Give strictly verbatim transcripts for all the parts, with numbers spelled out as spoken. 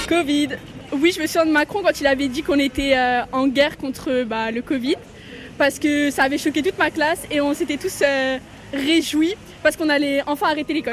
Covid. Oui, je me souviens de Macron quand il avait dit qu'on était euh, en guerre contre bah, le Covid, parce que ça avait choqué toute ma classe et on s'était tous euh, réjouis parce qu'on allait enfin arrêter l'école.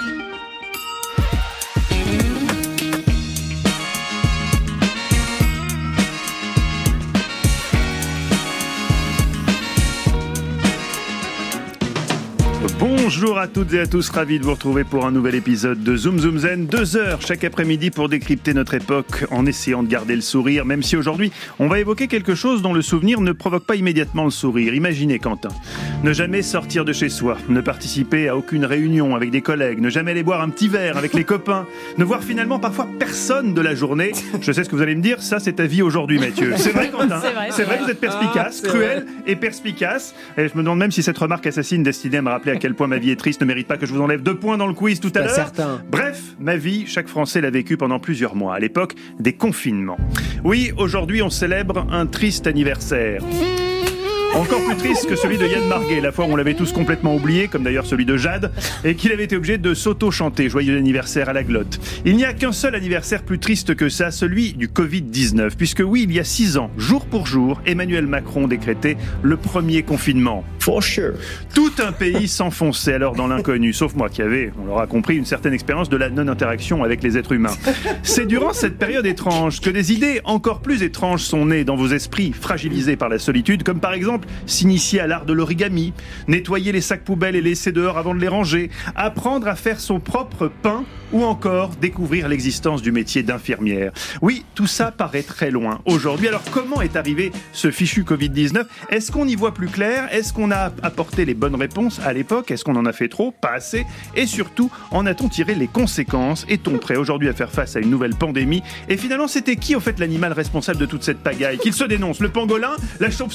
Bonjour à toutes et à tous, ravi de vous retrouver pour un nouvel épisode de Zoom Zoom Zen. Deux heures chaque après-midi pour décrypter notre époque en essayant de garder le sourire, même si aujourd'hui on va évoquer quelque chose dont le souvenir ne provoque pas immédiatement le sourire. Imaginez Quentin, ne jamais sortir de chez soi, ne participer à aucune réunion avec des collègues, ne jamais aller boire un petit verre avec les copains, ne voir finalement parfois personne de la journée. Je sais ce que vous allez me dire, ça c'est ta vie aujourd'hui Mathieu. C'est vrai Quentin, c'est vrai, c'est vrai que vous êtes perspicace, ah, cruel vrai. et perspicace. Et je me demande même si cette remarque assassine destinée à me rappeler à quel point ma vie est triste ne mérite pas que je vous enlève deux points dans le quiz tout à l'heure. Certain. Bref, ma vie, chaque Français l'a vécue pendant plusieurs mois, à l'époque des confinements. Oui, aujourd'hui on célèbre un triste anniversaire. Encore plus triste que celui de Yann Marguet, la fois où on l'avait tous complètement oublié, comme d'ailleurs celui de Jade, et qu'il avait été obligé de s'auto-chanter « Joyeux anniversaire » à la glotte. Il n'y a qu'un seul anniversaire plus triste que ça, celui du covid dix-neuf, puisque oui, il y a six ans, jour pour jour, Emmanuel Macron décrétait le premier confinement. For sure. Tout un pays s'enfonçait alors dans l'inconnu, sauf moi qui avais, on l'aura compris, une certaine expérience de la non-interaction avec les êtres humains. C'est durant cette période étrange que des idées encore plus étranges sont nées dans vos esprits, fragilisés par la solitude, comme par exemple s'initier à l'art de l'origami, nettoyer les sacs poubelles et les laisser dehors avant de les ranger, apprendre à faire son propre pain ou encore découvrir l'existence du métier d'infirmière. Oui, tout ça paraît très loin aujourd'hui. Alors comment est arrivé ce fichu covid dix-neuf ? Est-ce qu'on y voit plus clair ? Est-ce qu'on a apporté les bonnes réponses à l'époque ? Est-ce qu'on en a fait trop ? Pas assez ? Et surtout, en a-t-on tiré les conséquences ? Est-on prêt aujourd'hui à faire face à une nouvelle pandémie ? Et finalement, c'était qui au fait l'animal responsable de toute cette pagaille ? Qu'il se dénonce ? Le pangolin ? La chauve-souris ?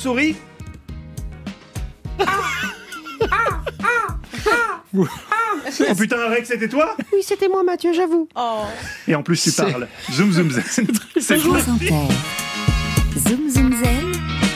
Oh putain, Rex, c'était toi ? Oui, c'était moi, Mathieu, j'avoue. Oh. Et en plus, tu C'est... parles. Zoom, zoom, zen. C'est Zoom, zoom, zen.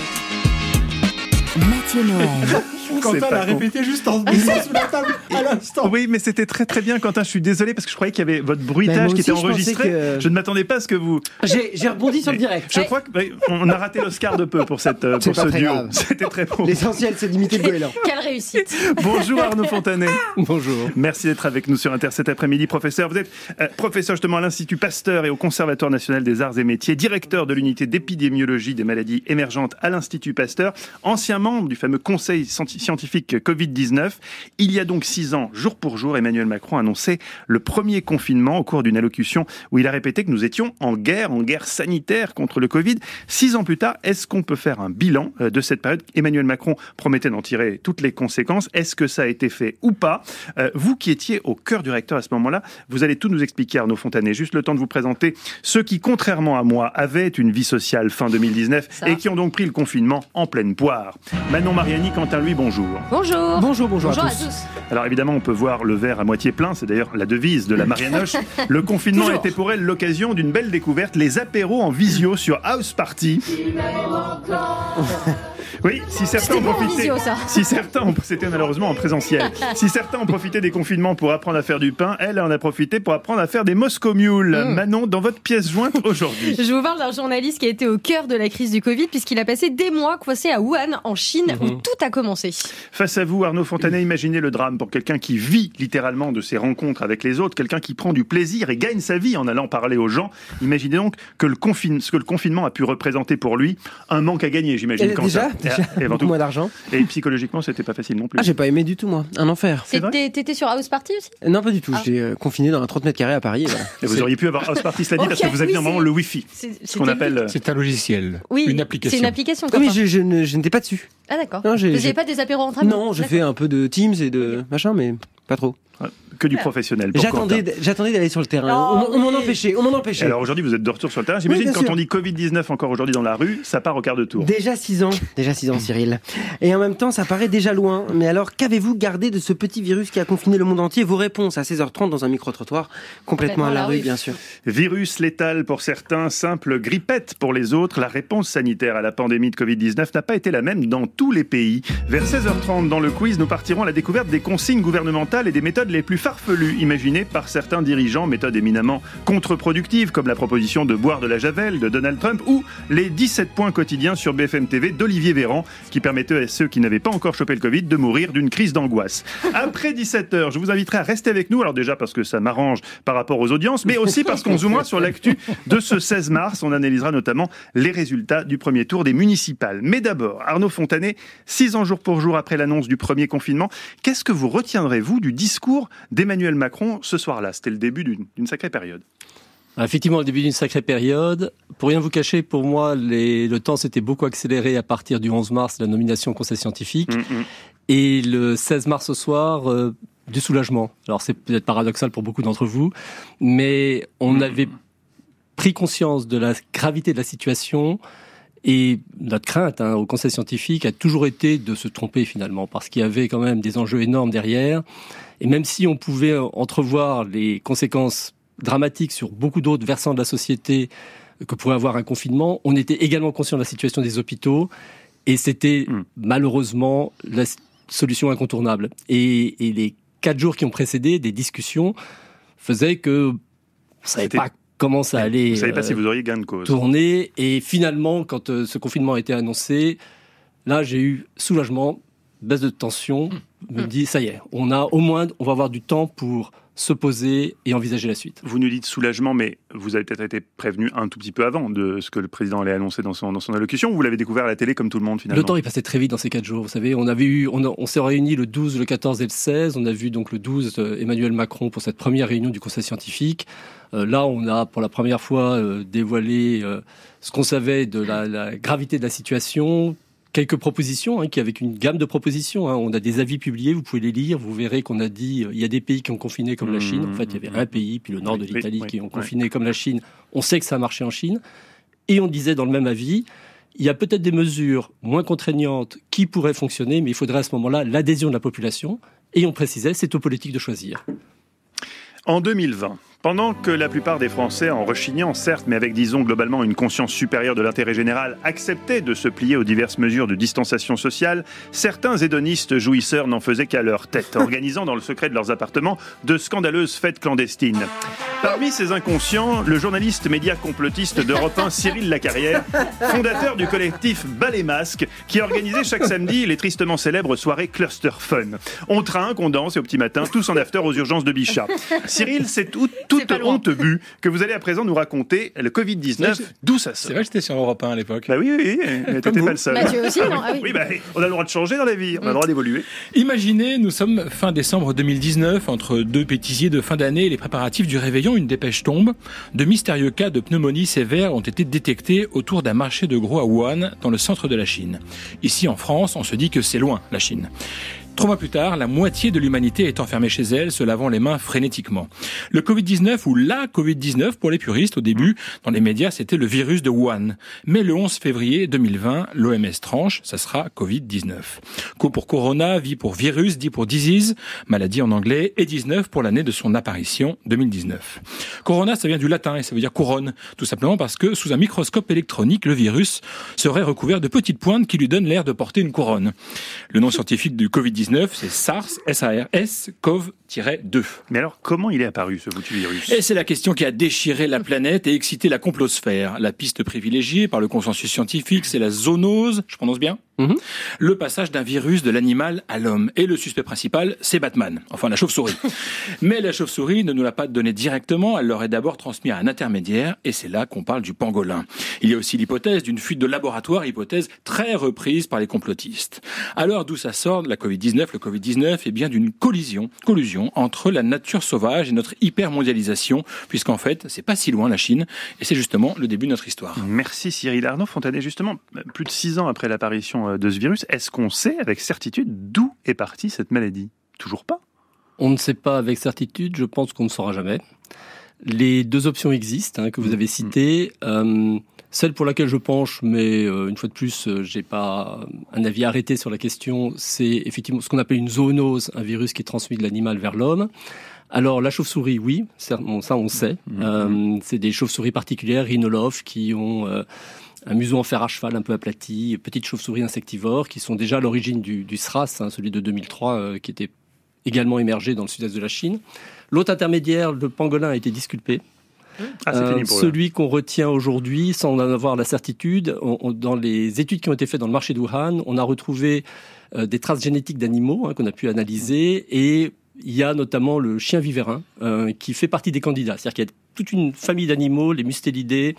Mathieu Noël. Quentin l'a répété juste en glissant sous la table à l'instant. Oui, mais c'était très très bien, Quentin. Je suis désolé parce que je croyais qu'il y avait votre bruitage aussi, qui était je enregistré. que... Je ne m'attendais pas à ce que vous. J'ai, j'ai rebondi sur le direct. Je crois qu'on a raté l'Oscar de peu pour, cette, pour ce duo. Grave. C'était très beau. L'essentiel, c'est d'imiter le goéland. Quelle réussite. Bonjour Arnaud Fontanet. Bonjour. Merci d'être avec nous sur Inter cet après-midi. Professeur, vous êtes euh, professeur justement à l'Institut Pasteur et au Conservatoire national des arts et métiers, directeur de l'unité d'épidémiologie des maladies émergentes à l'Institut Pasteur, ancien membre du fameux conseil scientifique covid dix-neuf. Il y a donc six ans, jour pour jour, Emmanuel Macron annonçait le premier confinement au cours d'une allocution où il a répété que nous étions en guerre, en guerre sanitaire contre le Covid. Six ans plus tard, est-ce qu'on peut faire un bilan de cette période ? Emmanuel Macron promettait d'en tirer toutes les conséquences. Est-ce que ça a été fait ou pas ? euh, Vous qui étiez au cœur du recteur à ce moment-là, vous allez tout nous expliquer, Arnaud Fontanet. Juste le temps de vous présenter ceux qui, contrairement à moi, avaient une vie sociale fin deux mille dix-neuf ça. Et qui ont donc pris le confinement en pleine poire. Manon Mariani, Quentin Louis, bonjour. Bonjour. Bonjour, bonjour, bonjour à, à tous. tous. Alors évidemment, on peut voir le verre à moitié plein, c'est d'ailleurs la devise de la Marianoche. Le confinement a été pour elle l'occasion d'une belle découverte, les apéros en visio sur House Party. Oui, si certains ont profité, visio, si certains ont, c'était malheureusement en présentiel. Si certains ont profité des confinements pour apprendre à faire du pain, elle en a profité pour apprendre à faire des Moscow Mules. Mmh. Manon, dans votre pièce jointe aujourd'hui. Je vous parle d'un journaliste qui a été au cœur de la crise du Covid puisqu'il a passé des mois coincé à Wuhan, en Chine, mmh. où tout a commencé. Face à vous, Arnaud Fontanet, imaginez le drame pour quelqu'un qui vit littéralement de ses rencontres avec les autres, quelqu'un qui prend du plaisir et gagne sa vie en allant parler aux gens. Imaginez donc que le confine, ce que le confinement a pu représenter pour lui, un manque à gagner, j'imagine. Et quand déjà, ça. déjà et, et beaucoup tout. moins d'argent. Et psychologiquement, c'était pas facile non plus. Ah, j'ai pas aimé du tout, moi. Un enfer. T'étais, t'étais sur House Party aussi ? Non, pas du tout. Ah. J'étais euh, confiné dans un trente mètres carrés à Paris. Et, voilà. Et vous auriez pu avoir House Party, cela dit, okay, parce que vous aviez oui, normalement le Wi-Fi. C'est, ce qu'on appelle. C'est un logiciel. Oui, une application. C'est une application. Ah, mais je, je, ne, je n'étais pas dessus. Ah d'accord. Non, j'ai, vous j'ai... n'avez pas des apéros entre amis ? Non, j'ai fait un peu de Teams et de machin, mais pas trop. Que du professionnel. J'attendais, j'attendais d'aller sur le terrain. Oh, on, on oui. m'en empêchait, on m'en empêchait. Alors aujourd'hui, vous êtes de retour sur le terrain. J'imagine oui, quand sûr. on dit covid dix-neuf encore aujourd'hui dans la rue, ça part au quart de tour. Déjà six ans, déjà six ans, Cyril. Et en même temps, ça paraît déjà loin. Mais alors, qu'avez-vous gardé de ce petit virus qui a confiné le monde entier ? Vos réponses à seize heures trente dans un micro-trottoir, complètement à la rue, bien sûr. Virus létal pour certains, simple grippette pour les autres. La réponse sanitaire à la pandémie de covid dix-neuf n'a pas été la même dans tous les pays. Vers seize heures trente, dans le quiz, nous partirons à la découverte des consignes gouvernementales et des méthodes les plus farfelues imaginées par certains dirigeants, méthodes éminemment contre-productives comme la proposition de boire de la javel de Donald Trump ou les dix-sept points quotidiens sur B F M T V d'Olivier Véran qui permettaient à ceux qui n'avaient pas encore chopé le Covid de mourir d'une crise d'angoisse. Après dix-sept heures, je vous inviterai à rester avec nous, alors déjà parce que ça m'arrange par rapport aux audiences, mais aussi parce qu'on zoomera sur l'actu de ce seize mars. On analysera notamment les résultats du premier tour des municipales. Mais d'abord, Arnaud Fontanet, six ans jour pour jour après l'annonce du premier confinement, qu'est-ce que vous retiendrez, vous, du discours d'Emmanuel Macron ce soir-là? C'était le début d'une, d'une sacrée période. Effectivement, le début d'une sacrée période. Pour rien vous cacher, pour moi, les, le temps s'était beaucoup accéléré à partir du onze mars, la nomination au Conseil scientifique. Mmh. Et le seize mars au soir, euh, du soulagement. Alors c'est peut-être paradoxal pour beaucoup d'entre vous, mais on mmh. avait pris conscience de la gravité de la situation. Et notre crainte hein, au Conseil scientifique a toujours été de se tromper finalement, parce qu'il y avait quand même des enjeux énormes derrière. Et même si on pouvait entrevoir les conséquences dramatiques sur beaucoup d'autres versants de la société que pourrait avoir un confinement, on était également conscient de la situation des hôpitaux. Et c'était mmh. malheureusement la solution incontournable. Et, et les quatre jours qui ont précédé, des discussions faisaient que on ne savait c'était... pas comment ça allait vous savez pas euh, si vous auriez gain de cause. tourner. Et finalement, quand euh, ce confinement a été annoncé, là, j'ai eu soulagement, baisse de tension. Je me dis, ça y est, on a au moins, on va avoir du temps pour se poser et envisager la suite. Vous nous dites soulagement, mais vous avez peut-être été prévenu un tout petit peu avant de ce que le président allait annoncer dans son, dans son allocution, ou vous l'avez découvert à la télé comme tout le monde finalement? Le temps est passé très vite dans ces quatre jours. Vous savez, on avait eu, on, a, on s'est réunis le douze, le quatorze et le seize. On a vu donc le douze euh, Emmanuel Macron pour cette première réunion du Conseil scientifique. Euh, là, on a pour la première fois euh, dévoilé euh, ce qu'on savait de la, la gravité de la situation. Quelques propositions, hein, qui avec une gamme de propositions. Hein. On a des avis publiés, vous pouvez les lire. Vous verrez qu'on a dit, il y a des pays qui ont confiné comme la Chine. En fait, il y avait un pays, puis le nord de l'Italie, oui, oui, qui ont confiné oui. comme la Chine. On sait que ça a marché en Chine. Et on disait dans le même avis, il y a peut-être des mesures moins contraignantes qui pourraient fonctionner, mais il faudrait à ce moment-là l'adhésion de la population. Et on précisait, c'est aux politiques de choisir. En deux mille vingt, pendant que la plupart des Français, en rechignant certes, mais avec disons globalement une conscience supérieure de l'intérêt général, acceptaient de se plier aux diverses mesures de distanciation sociale, certains hédonistes jouisseurs n'en faisaient qu'à leur tête, organisant dans le secret de leurs appartements de scandaleuses fêtes clandestines. Parmi ces inconscients, le journaliste média complotiste d'Europe un, Cyril Lacarrière, fondateur du collectif Ballet Masque, qui organisait chaque samedi les tristement célèbres soirées Cluster Fun. On trinque, on danse et au petit matin, tous en after aux urgences de Bichat. Cyril, c'est tout, toute honte bu que vous allez à présent nous raconter le covid dix-neuf, d'où ça sort. C'est vrai que j'étais sur Europe un à l'époque. Bah oui, oui, oui. T'étais pas le seul. Mathieu aussi, non? Ah oui, oui bah, on a le droit de changer dans la vie, on a le droit d'évoluer. Imaginez, nous sommes fin décembre deux mille dix-neuf, entre deux bêtisiers de fin d'année et les préparatifs du réveillon, une dépêche tombe. De mystérieux cas de pneumonie sévère ont été détectés autour d'un marché de gros à Wuhan, dans le centre de la Chine. Ici, en France, on se dit que c'est loin, la Chine. Trois mois plus tard, la moitié de l'humanité est enfermée chez elle, se lavant les mains frénétiquement. Le covid dix-neuf, ou la covid dix-neuf pour les puristes, au début, dans les médias, c'était le virus de Wuhan. Mais le onze février deux mille vingt, l'O M S tranche, ça sera covid dix-neuf. Co pour corona, vie pour virus, dit pour disease, maladie en anglais, et dix-neuf pour l'année de son apparition, deux mille dix-neuf. Corona, ça vient du latin et ça veut dire couronne, tout simplement parce que sous un microscope électronique, le virus serait recouvert de petites pointes qui lui donnent l'air de porter une couronne. Le nom scientifique du covid dix-neuf, c'est SARS, S A R S, C O V deux. Mais alors, comment il est apparu, ce foutu virus? Et c'est la question qui a déchiré la planète et excité la complosphère. La piste privilégiée par le consensus scientifique, c'est la zoonose, je prononce bien? Mmh. Le passage d'un virus de l'animal à l'homme. Et le suspect principal, c'est Batman. Enfin, la chauve-souris. Mais la chauve-souris ne nous l'a pas donné directement, elle l'aurait d'abord transmis à un intermédiaire, et c'est là qu'on parle du pangolin. Il y a aussi l'hypothèse d'une fuite de laboratoire, hypothèse très reprise par les complotistes. Alors, d'où ça sort, la covid dix-neuf? Le covid dix-neuf est bien d'une collision, collusion entre la nature sauvage et notre hyper-mondialisation, puisqu'en fait, c'est pas si loin la Chine, et c'est justement le début de notre histoire. Merci Cyril. Arnaud Fontanet, justement, plus de six ans après l'apparition de ce virus, est-ce qu'on sait avec certitude d'où est partie cette maladie? Toujours pas. On ne sait pas avec certitude, je pense qu'on ne saura jamais. Les deux options existent, hein, que vous avez citées. Euh, celle pour laquelle je penche, mais euh, une fois de plus, euh, j'ai pas un avis arrêté sur la question, c'est effectivement ce qu'on appelle une zoonose, un virus qui est transmis de l'animal vers l'homme. Alors, la chauve-souris, oui, ça on sait. Mmh. Euh, c'est des chauves-souris particulières, rhinolophes, qui ont euh, un museau en fer à cheval un peu aplati, petites chauves-souris insectivores, qui sont déjà à l'origine du, du SRAS, hein, celui de deux mille trois, euh, qui était également émergé dans le sud-est de la Chine. L'autre intermédiaire, le pangolin, a été disculpé. Ah, c'est Euh, fini pour eux. celui qu'on retient aujourd'hui, sans en avoir la certitude, on- on- dans les études qui ont été faites dans le marché de Wuhan, on a retrouvé euh, des traces génétiques d'animaux hein, qu'on a pu analyser, et il y a notamment le chien vivérin euh, qui fait partie des candidats. C'est-à-dire qu'il y a toute une famille d'animaux, les mustélidés,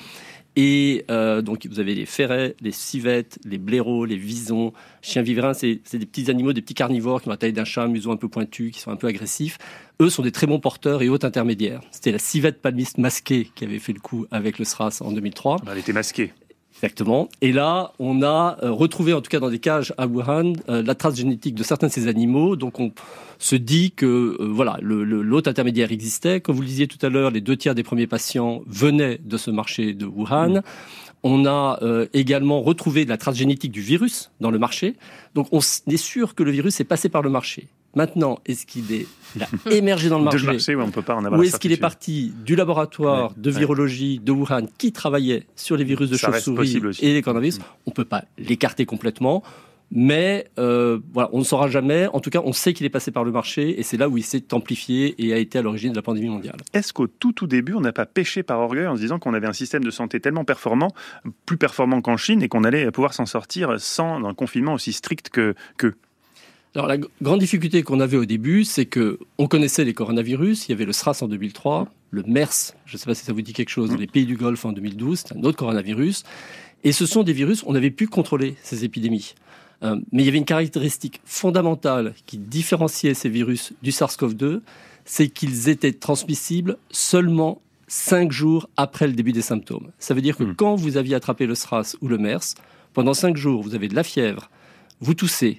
et euh, donc vous avez les ferrets, les civettes, les blaireaux, les visons. Chiens vivérin, c'est, c'est des petits animaux, des petits carnivores qui ont la taille d'un chat, museau un peu pointu, qui sont un peu agressifs. Eux sont des très bons porteurs et hôtes intermédiaires. C'était la civette palmiste masquée qui avait fait le coup avec le SRAS en deux mille trois. Elle était masquée. Exactement. Et là, on a euh, retrouvé, en tout cas dans des cages à Wuhan, euh, la trace génétique de certains de ces animaux. Donc on se dit que euh, voilà, le, le, l'hôte intermédiaire existait. Comme vous le disiez tout à l'heure, les deux tiers des premiers patients venaient de ce marché de Wuhan. Mmh. On a euh, également retrouvé de la trace génétique du virus dans le marché. Donc on est sûr que le virus est passé par le marché. Maintenant, est-ce qu'il est il a émergé dans le marché, De marché, ouais, on peut pas en avoir ou la est-ce qu'il est certitude. parti du laboratoire Ouais, de virologie de Wuhan qui travaillait sur les virus de Ça reste chauve-souris possible aussi. et les coronavirus? Mmh. On ne peut pas l'écarter complètement, mais euh, voilà, on ne saura jamais. En tout cas, on sait qu'il est passé par le marché et c'est là où il s'est amplifié et a été à l'origine de la pandémie mondiale. Est-ce qu'au tout tout début, on n'a pas péché par orgueil en se disant qu'on avait un système de santé tellement performant, plus performant qu'en Chine, et qu'on allait pouvoir s'en sortir sans un confinement aussi strict que qu'eux? Alors la g- grande difficulté qu'on avait au début, c'est que on connaissait les coronavirus. Il y avait le SRAS en deux mille trois, le MERS, je ne sais pas si ça vous dit quelque chose, dans les pays du Golfe en deux mille douze, c'est un autre coronavirus. Et ce sont des virus, on avait pu contrôler ces épidémies. Euh, mais il y avait une caractéristique fondamentale qui différenciait ces virus du SARS-CoV deux, c'est qu'ils étaient transmissibles seulement cinq jours après le début des symptômes. Ça veut dire que mmh. quand vous aviez attrapé le SRAS ou le MERS, pendant cinq jours, vous avez de la fièvre, vous toussez,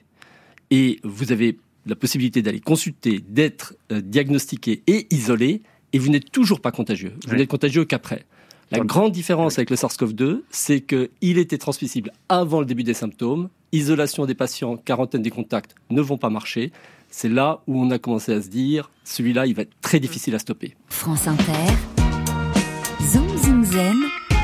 et vous avez la possibilité d'aller consulter, d'être euh, diagnostiqué et isolé, et vous n'êtes toujours pas contagieux. Vous oui. n'êtes contagieux qu'après. La Donc, grande différence oui. avec le SARS-CoV deux, c'est qu'il était transmissible avant le début des symptômes. Isolation des patients, quarantaine des contacts ne vont pas marcher. C'est là où on a commencé à se dire, celui-là, il va être très difficile à stopper. France Inter, Zoom Zoom Zen,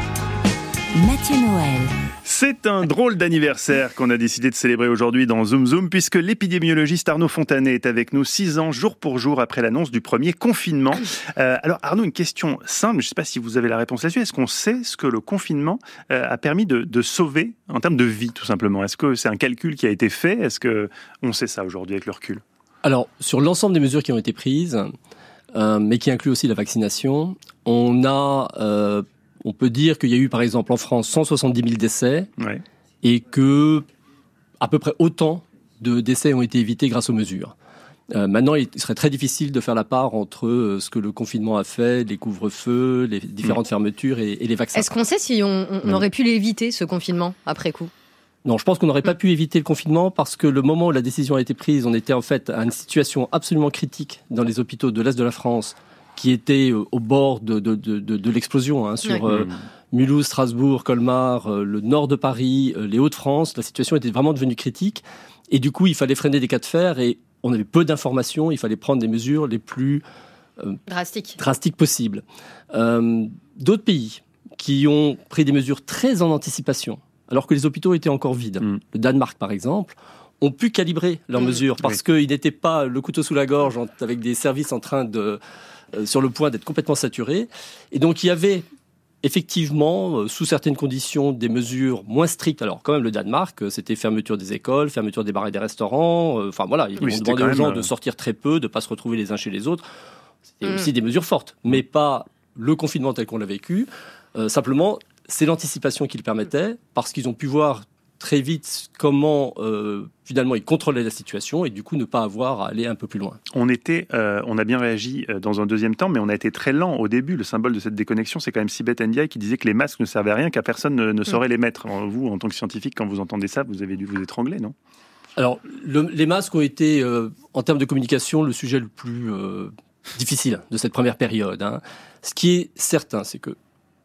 Mathieu Noël. C'est un drôle d'anniversaire qu'on a décidé de célébrer aujourd'hui dans Zoom Zoom, puisque l'épidémiologiste Arnaud Fontanet est avec nous six ans, jour pour jour, après l'annonce du premier confinement. Euh, alors Arnaud, une question simple, je ne sais pas si vous avez la réponse là-dessus. Est-ce qu'on sait ce que le confinement euh, a permis de, de sauver en termes de vie, tout simplement? Est-ce que c'est un calcul qui a été fait? Est-ce qu'on sait ça aujourd'hui avec le recul? Alors, sur l'ensemble des mesures qui ont été prises, euh, mais qui incluent aussi la vaccination, on a... Euh, On peut dire qu'il y a eu, par exemple, en France, cent soixante-dix mille décès, ouais. et que à peu près autant de décès ont été évités grâce aux mesures. Euh, maintenant, il serait très difficile de faire la part entre euh, ce que le confinement a fait, les couvre-feux, les différentes mmh. fermetures et, et les vaccins. Est-ce qu'on sait si on, on mmh. aurait pu l'éviter, ce confinement, après coup ? Non, je pense qu'on n'aurait pas pu éviter le confinement parce que le moment où la décision a été prise, on était en fait à une situation absolument critique dans les hôpitaux de l'Est de la France, qui était au bord de, de, de, de l'explosion, hein, sur oui. euh, Mulhouse, Strasbourg, Colmar, euh, le nord de Paris, euh, les Hauts-de-France. La situation était vraiment devenue critique. Et du coup, il fallait freiner des cas de fer et on avait peu d'informations. Il fallait prendre des mesures les plus euh, drastiques. drastiques possibles. Euh, d'autres pays qui ont pris des mesures très en anticipation, alors que les hôpitaux étaient encore vides. Mm. Le Danemark, par exemple, ont pu calibrer leurs mmh. mesures parce oui. qu'ils n'étaient pas le couteau sous la gorge avec des services en train de... Euh, sur le point d'être complètement saturé. Et donc, il y avait effectivement, euh, sous certaines conditions, des mesures moins strictes. Alors, quand même, le Danemark, euh, c'était fermeture des écoles, fermeture des bars et des restaurants. Enfin, euh, voilà, ils oui, ont demandé aux gens euh... de sortir très peu, de ne pas se retrouver les uns chez les autres. C'était mmh. aussi des mesures fortes, mais pas le confinement tel qu'on l'a vécu. Euh, simplement, c'est l'anticipation qui le permettait, parce qu'ils ont pu voir très vite comment euh, finalement ils contrôlaient la situation et du coup ne pas avoir à aller un peu plus loin. On était, euh, on a bien réagi dans un deuxième temps, mais on a été très lent au début. Le symbole de cette déconnexion, c'est quand même Sibeth Ndiaye qui disait que les masques ne servaient à rien, qu'à personne ne, ne saurait mmh. les mettre. Vous, en tant que scientifique, quand vous entendez ça, vous avez dû vous étrangler, non? Alors, le, les masques ont été, euh, en termes de communication, le sujet le plus euh, difficile de cette première période. Hein. Ce qui est certain, c'est que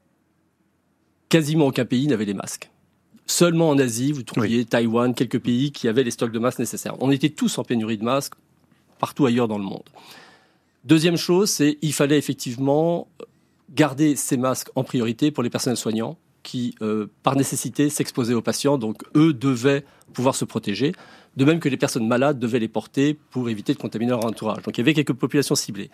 quasiment aucun pays n'avait les masques. Seulement en Asie, vous trouviez oui. Taïwan, quelques pays qui avaient les stocks de masques nécessaires. On était tous en pénurie de masques partout ailleurs dans le monde. Deuxième chose, c'est qu'il fallait effectivement garder ces masques en priorité pour les personnels soignants qui, euh, par nécessité, s'exposaient aux patients. Donc, eux devaient pouvoir se protéger. de même que les personnes malades devaient les porter pour éviter de contaminer leur entourage. Donc il y avait quelques populations ciblées.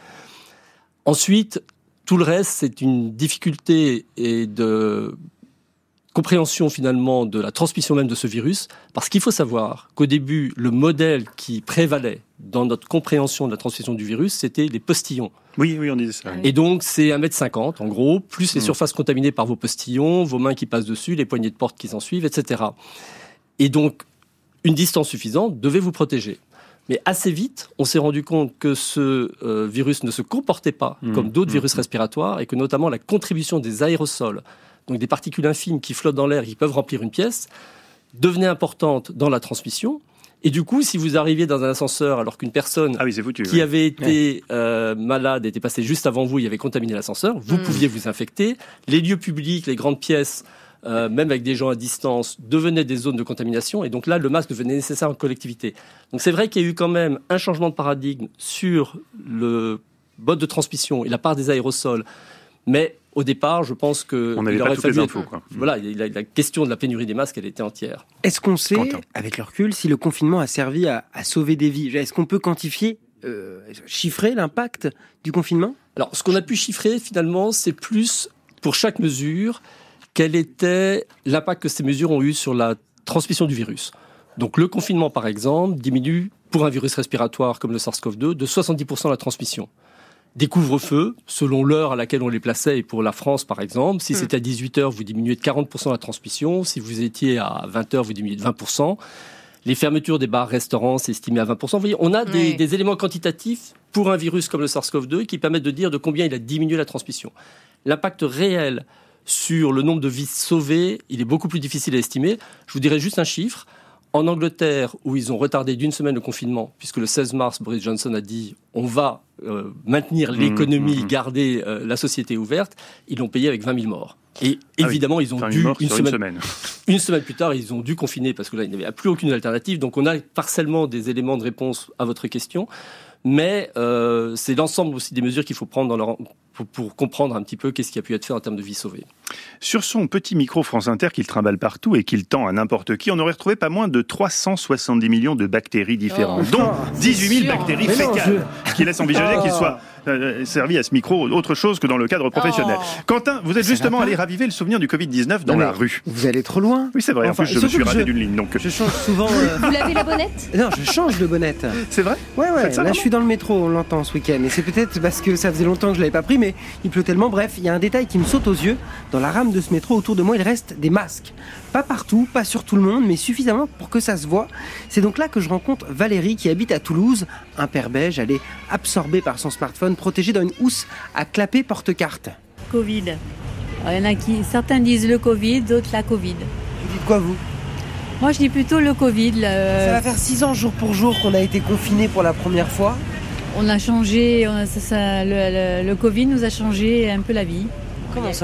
Ensuite, tout le reste, c'est une difficulté et de compréhension finalement de la transmission même de ce virus, parce qu'il faut savoir qu'au début, le modèle qui prévalait dans notre compréhension de la transmission du virus, c'était les postillons. Oui, oui, on disait ça. Et donc, c'est un mètre cinquante, en gros, plus les mmh. surfaces contaminées par vos postillons, vos mains qui passent dessus, les poignées de porte qui s'en suivent, et cetera. Et donc, une distance suffisante devait vous protéger. Mais assez vite, on s'est rendu compte que ce euh, virus ne se comportait pas mmh. comme d'autres mmh. virus respiratoires, et que notamment la contribution des aérosols, donc des particules infimes qui flottent dans l'air et qui peuvent remplir une pièce, devenait importante dans la transmission. Et du coup, si vous arriviez dans un ascenseur alors qu'une personne ah oui, c'est foutu, qui ouais. avait été euh, malade était passée juste avant vous, il avait contaminé l'ascenseur, vous mmh. pouviez vous infecter. Les lieux publics, les grandes pièces, euh, même avec des gens à distance, devenaient des zones de contamination. Et donc là, le masque devenait nécessaire en collectivité. Donc c'est vrai qu'il y a eu quand même un changement de paradigme sur le mode de transmission et la part des aérosols. Mais au départ, je pense que on n'avait il pas aurait toutes fallu les infos, quoi. Voilà, la, la question de la pénurie des masques, elle était entière. Est-ce qu'on sait, Quentin. avec le recul, si le confinement a servi à, à sauver des vies ? Est-ce qu'on peut quantifier, euh, chiffrer l'impact du confinement ? Alors, ce qu'on a pu chiffrer, finalement, c'est plus, pour chaque mesure, quel était l'impact que ces mesures ont eu sur la transmission du virus. Donc, le confinement, par exemple, diminue, pour un virus respiratoire comme le SARS-CoV deux, de soixante-dix pour cent la transmission. Des couvre-feux, selon l'heure à laquelle on les plaçait, et pour la France par exemple, si mmh. c'était à dix-huit heures, vous diminuez de quarante pour cent la transmission, si vous étiez à vingt heures, vous diminuez de vingt pour cent. Les fermetures des bars-restaurants, c'est estimé à vingt pour cent. Vous voyez, on a des, oui. des éléments quantitatifs pour un virus comme le SARS-CoV deux qui permettent de dire de combien il a diminué la transmission. L'impact réel sur le nombre de vies sauvées, il est beaucoup plus difficile à estimer. Je vous dirais juste un chiffre. En Angleterre, où ils ont retardé d'une semaine le confinement, puisque le seize mars, Boris Johnson a dit on va euh, maintenir l'économie, mmh, garder euh, la société ouverte, ils l'ont payé avec vingt mille morts. Et ah évidemment, oui. ils ont dû, une semaine, une semaine. une semaine plus tard, ils ont dû confiner, parce que là, il n'y avait plus aucune alternative. Donc on a partiellement des éléments de réponse à votre question. Mais euh, c'est l'ensemble aussi des mesures qu'il faut prendre dans leur, pour, pour comprendre un petit peu qu'est-ce qui a pu être fait en termes de vie sauvée. Sur son petit micro France Inter qu'il trimballe partout et qu'il tend à n'importe qui, on aurait retrouvé pas moins de trois cent soixante-dix millions de bactéries différentes, oh, dont dix-huit mille bactéries mais fécales, non, je... ce qui laisse envisager oh. qu'il soit euh, servi à ce micro autre chose que dans le cadre professionnel. Oh. Quentin, vous êtes c'est justement allé raviver le souvenir du covid dix-neuf dans non, la rue. Vous allez trop loin. Oui, c'est vrai. Enfin, en plus, je me suis raté je... d'une ligne. Donc... Je change souvent... Euh... Vous lavez la bonnette ? Non, je change de bonnette. C'est vrai ? Ouais, ouais. ça, là, je suis dans le métro, on l'entend ce week-end. Et c'est peut-être parce que ça faisait longtemps que je l'avais pas pris, mais il pleut tellement. Bref, il y a un détail qui me saute aux yeux. Dans la rame de ce métro, autour de moi, il reste des masques. Pas partout, pas sur tout le monde, mais suffisamment pour que ça se voit. C'est donc là que je rencontre Valérie qui habite à Toulouse. Un père belge, elle est absorbée par son smartphone, protégée dans une housse à clapet porte-carte. Covid. Alors, il y en a qui, certains disent le Covid, d'autres la Covid. Vous dites quoi, vous ? Moi, je dis plutôt le Covid. Le... Ça va faire six ans jour pour jour qu'on a été confinés pour la première fois. On a changé, on a, ça, ça, le, le, le Covid nous a changé un peu la vie. Comment ça ?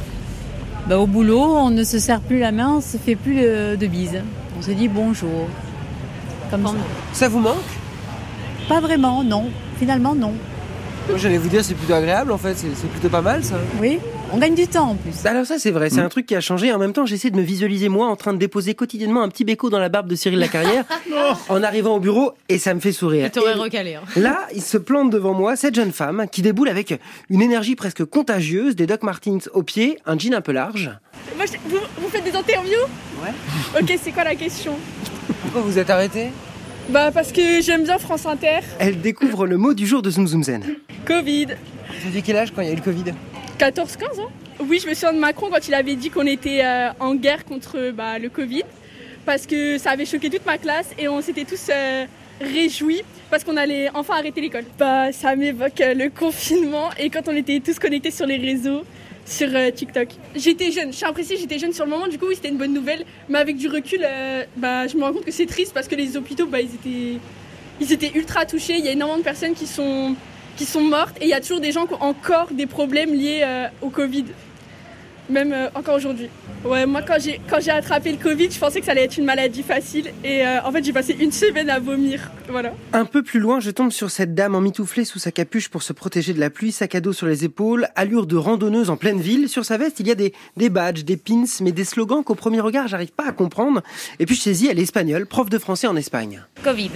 Ben, au boulot, on ne se serre plus la main, on ne se fait plus de, de bises. On se dit bonjour. Comme ça. Ça vous manque ? Pas vraiment, non. Finalement, non. Moi, j'allais vous dire, c'est plutôt agréable en fait, c'est, c'est plutôt pas mal ça. Oui, on gagne du temps en plus. Alors ça c'est vrai, c'est mmh. un truc qui a changé. En même temps, j'essaie de me visualiser moi en train de déposer quotidiennement un petit béco dans la barbe de Cyril Lacarrière en arrivant au bureau et ça me fait sourire. Il t'aurait recalé. Hein. Là, il se plante devant moi, cette jeune femme qui déboule avec une énergie presque contagieuse, des Doc Martens aux pieds, un jean un peu large. Moi, je... vous, vous faites des interviews ? Ouais. Ok, c'est quoi la question ? Pourquoi vous êtes arrêté ? Bah parce que j'aime bien France Inter. Elle découvre le mot du jour de Zoom Zoom Zen. Covid. Vous aviez quel âge quand il y a eu le Covid ? quatorze quinze ans. Oui, je me souviens de Macron quand il avait dit qu'on était euh, en guerre contre bah, le Covid. Parce que ça avait choqué toute ma classe et on s'était tous euh, réjouis parce qu'on allait enfin arrêter l'école. Bah, ça m'évoque euh, le confinement et quand on était tous connectés sur les réseaux. Sur euh, TikTok. J'étais jeune, je suis appréciée, j'étais jeune sur le moment, du coup oui, c'était une bonne nouvelle, mais avec du recul, euh, bah, je me rends compte que c'est triste parce que les hôpitaux, bah, ils étaient, ils étaient ultra touchés, il y a énormément de personnes qui sont, qui sont mortes et il y a toujours des gens qui ont encore des problèmes liés euh, au Covid. même euh, encore aujourd'hui. Ouais, moi quand j'ai, quand j'ai attrapé le Covid, je pensais que ça allait être une maladie facile et euh, en fait j'ai passé une semaine à vomir, voilà. Un peu plus loin, je tombe sur cette dame emmitouflée sous sa capuche pour se protéger de la pluie, sac à dos sur les épaules, allure de randonneuse en pleine ville. Sur sa veste, il y a des, des badges, des pins, mais des slogans qu'au premier regard, j'arrive pas à comprendre. Et puis je saisis, elle est espagnole, prof de français en Espagne. Covid.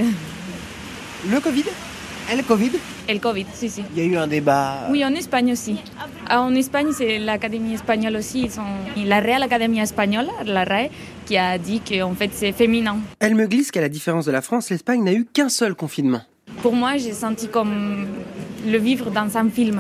Le Covid ? El Covid ? El Covid, si, si. Il y a eu un débat. Oui, en Espagne aussi. En Espagne, c'est l'Académie espagnole aussi. Ils sont... La Real Académie espagnole, la R A E, qui a dit qu'en fait, c'est féminin. Elle me glisse qu'à la différence de la France, l'Espagne n'a eu qu'un seul confinement. Pour moi, j'ai senti comme le vivre dans un film.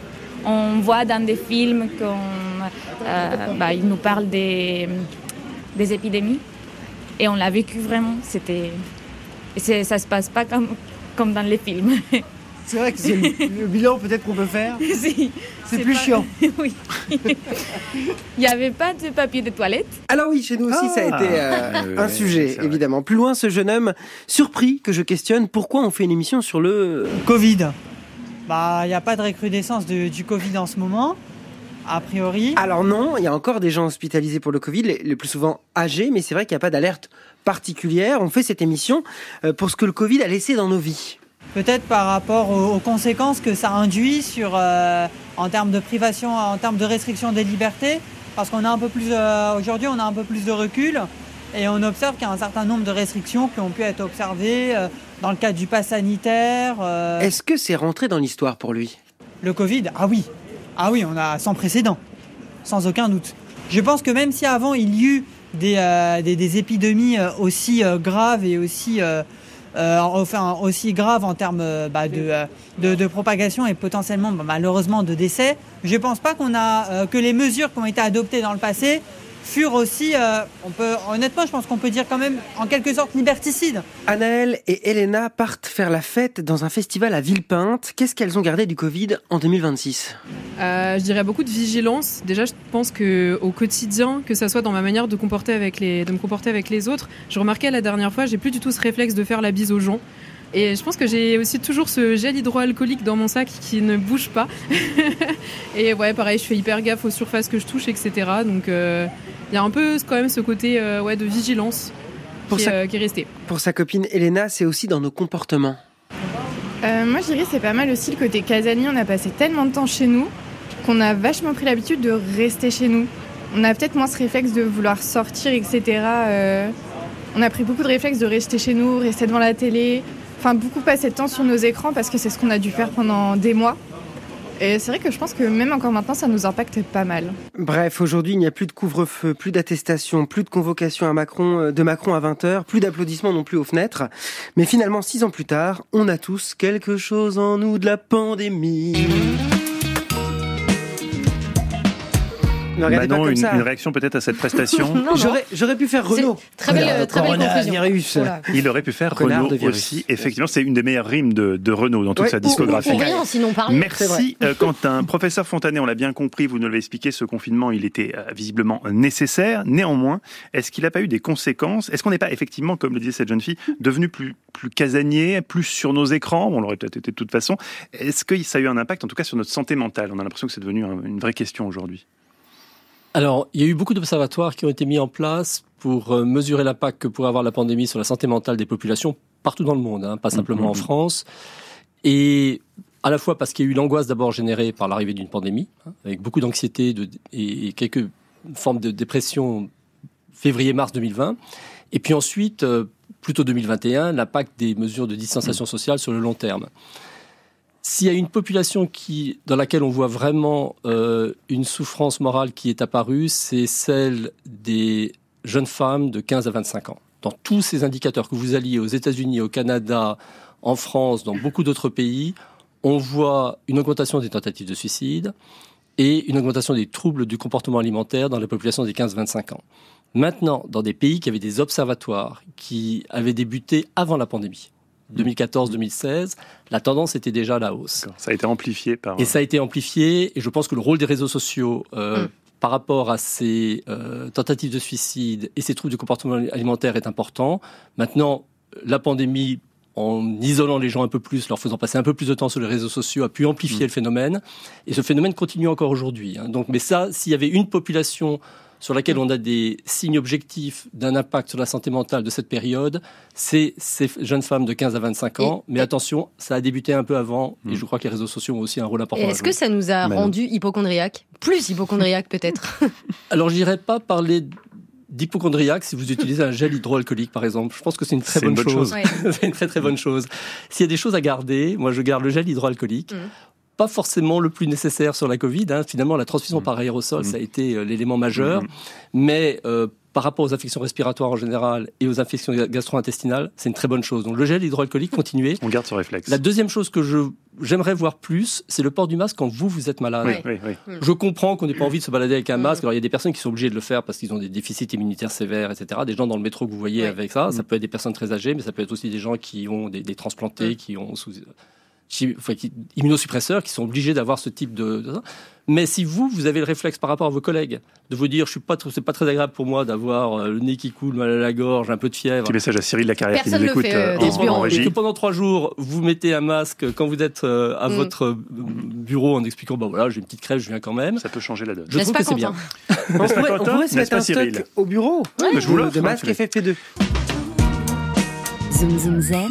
On voit dans des films qu'ils euh, bah, nous parlent des, des épidémies. Et on l'a vécu vraiment. C'était... C'est, ça se passe pas comme... comme dans les films. C'est vrai que c'est le, le bilan peut-être qu'on peut faire. Si, c'est, c'est plus pas... chiant. Oui. Il n'y avait pas de papier de toilette. Alors oui, chez nous aussi, ah, ça a été euh, un ouais, sujet, évidemment. Plus loin, ce jeune homme surpris que je questionne pourquoi on fait une émission sur le... Covid. Bah, il n'y a pas de recrudescence de, du Covid en ce moment, a priori. Alors non, il y a encore des gens hospitalisés pour le Covid, les, les plus souvent âgés, mais c'est vrai qu'il n'y a pas d'alerte particulière. On fait cette émission pour ce que le Covid a laissé dans nos vies. Peut-être par rapport aux, aux conséquences que ça induit sur, euh, en termes de privation, en termes de restriction des libertés, parce qu'on a un peu plus, euh, aujourd'hui, on a un peu plus de recul et on observe qu'il y a un certain nombre de restrictions qui ont pu être observées euh, dans le cadre du pass sanitaire. Euh... Est-ce que c'est rentré dans l'histoire pour lui ? Le Covid, ah oui, ah oui, on a sans précédent, sans aucun doute. Je pense que même si avant il y eut Des, euh, des, des épidémies aussi euh, graves et aussi, euh, euh, enfin, aussi graves en termes euh, bah, de, euh, de, de propagation et potentiellement bah, malheureusement de décès, je ne pense pas qu'on a, euh, que les mesures qui ont été adoptées dans le passé furent aussi, euh, on peut, honnêtement je pense qu'on peut dire quand même en quelque sorte liberticides. Anaëlle et Elena partent faire la fête dans un festival à Villepinte. Qu'est-ce qu'elles ont gardé du Covid en deux mille vingt-six ? Euh, je dirais beaucoup de vigilance. Déjà, je pense qu'au quotidien, que ça soit dans ma manière de, comporter avec les, de me comporter avec les autres, je remarquais la dernière fois, j'ai plus du tout ce réflexe de faire la bise aux gens. Et je pense que j'ai aussi toujours ce gel hydroalcoolique dans mon sac qui ne bouge pas. Et ouais, pareil, je fais hyper gaffe aux surfaces que je touche, et cetera. Donc, il euh, y a un peu quand même ce côté euh, ouais, de vigilance pour qui, sa, euh, qui est resté. Pour sa copine Elena, c'est aussi dans nos comportements. Euh, moi, je dirais que c'est pas mal aussi le côté casanier. On a passé tellement de temps chez nous qu'on a vachement pris l'habitude de rester chez nous. On a peut-être moins ce réflexe de vouloir sortir, et cetera. Euh, on a pris beaucoup de réflexes de rester chez nous, rester devant la télé, enfin beaucoup passer de temps sur nos écrans parce que c'est ce qu'on a dû faire pendant des mois. Et c'est vrai que je pense que même encore maintenant, ça nous impacte pas mal. Bref, aujourd'hui, il n'y a plus de couvre-feu, plus d'attestation, plus de convocation à Macron, de Macron à vingt heures, plus d'applaudissements non plus aux fenêtres. Mais finalement, six ans plus tard, on a tous quelque chose en nous de la pandémie. Bah non, une, une réaction peut-être à cette prestation. non, non. J'aurais, j'aurais pu faire Renaud. Très belle, très belle conclusion. Voilà. Il aurait pu faire Renaud aussi. Effectivement, c'est une des meilleures rimes de, de Renaud dans toute ouais, sa discographie. Pour rien, sinon parler. Merci euh, Quentin. Professeur Fontanet, on l'a bien compris, vous nous l'avez expliqué, ce confinement, il était euh, visiblement nécessaire. Néanmoins, est-ce qu'il n'a pas eu des conséquences ? Est-ce qu'on n'est pas effectivement, comme le disait cette jeune fille, devenu plus, plus casanier, plus sur nos écrans ? On l'aurait peut-être été de toute façon. Est-ce que ça a eu un impact, en tout cas, sur notre santé mentale ? On a l'impression que c'est devenu un, une vraie question aujourd'hui. Alors, il y a eu beaucoup d'observatoires qui ont été mis en place pour mesurer l'impact que pourrait avoir la pandémie sur la santé mentale des populations partout dans le monde, hein, pas simplement mmh. en France. Et à la fois parce qu'il y a eu l'angoisse d'abord générée par l'arrivée d'une pandémie, hein, avec beaucoup d'anxiété de, et, et quelques formes de dépression février-mars deux mille vingt. Et puis ensuite, euh, plutôt deux mille vingt et un, l'impact des mesures de distanciation sociale sur le long terme. S'il y a une population qui, dans laquelle on voit vraiment euh, une souffrance morale qui est apparue, c'est celle des jeunes femmes de quinze à vingt-cinq ans. Dans tous ces indicateurs que vous alliez aux États-Unis, au Canada, en France, dans beaucoup d'autres pays, on voit une augmentation des tentatives de suicide et une augmentation des troubles du comportement alimentaire dans la population des quinze à vingt-cinq ans. Maintenant, dans des pays qui avaient des observatoires qui avaient débuté avant la pandémie, deux mille quatorze deux mille seize, la tendance était déjà à la hausse. D'accord. Ça a été amplifié par... Et ça a été amplifié, et je pense que le rôle des réseaux sociaux euh, mmh. par rapport à ces euh, tentatives de suicide et ces troubles du comportement alimentaire est important. Maintenant, la pandémie en isolant les gens un peu plus, leur faisant passer un peu plus de temps sur les réseaux sociaux, a pu amplifier mmh. le phénomène. Et ce phénomène continue encore aujourd'hui. Hein. Donc, mais ça, s'il y avait une population sur laquelle on a des signes objectifs d'un impact sur la santé mentale de cette période, c'est ces jeunes femmes de quinze à vingt-cinq ans. Et, mais et attention, ça a débuté un peu avant, mmh. et je crois que les réseaux sociaux ont aussi un rôle important à jouer. Est-ce que ça nous a Mais rendu hypochondriaques ? Plus hypochondriaques peut-être. Alors, je n'irais pas parler d'hypochondriaque si vous utilisez un gel hydroalcoolique, par exemple. Je pense que c'est une très bonne, une bonne chose. chose. Ouais. C'est une très très bonne chose. S'il y a des choses à garder, moi je garde le gel hydroalcoolique. Mmh. Pas forcément le plus nécessaire sur la Covid. Hein. Finalement, la transmission mmh. par aérosol, mmh. ça a été euh, l'élément majeur. Mmh. Mais euh, par rapport aux infections respiratoires en général et aux infections gastro-intestinales, c'est une très bonne chose. Donc le gel hydroalcoolique, continuez. On garde ce réflexe. La deuxième chose que je, j'aimerais voir plus, c'est le port du masque quand vous, vous êtes malade. Oui, oui, oui. Je comprends qu'on n'ait pas envie de se balader avec un masque. Alors il y a des personnes qui sont obligées de le faire parce qu'ils ont des déficits immunitaires sévères, et cetera. Des gens dans le métro que vous voyez oui. avec ça. Ça peut être des personnes très âgées, mais ça peut être aussi des gens qui ont des, des transplantés, oui. qui ont... Sous... Enfin, qui, immunosuppresseurs qui sont obligés d'avoir ce type de, de... Mais si vous, vous avez le réflexe par rapport à vos collègues de vous dire, je suis pas, c'est pas très agréable pour moi d'avoir euh, le nez qui coule, mal à la gorge, un peu de fièvre. Petit message à Cyril Lacarrière qui nous écoute fait, euh, en, en, en régie. Et que pendant trois jours, vous mettez un masque quand vous êtes euh, à mm. votre bureau en expliquant, bah voilà, j'ai une petite crève, je viens quand même. Ça peut changer la donne. Je trouve que c'est bien. On pourrait, on pourrait se mettre un stock au bureau ouais. je vous de, de masques F F P deux. Zoom Zoom Zen.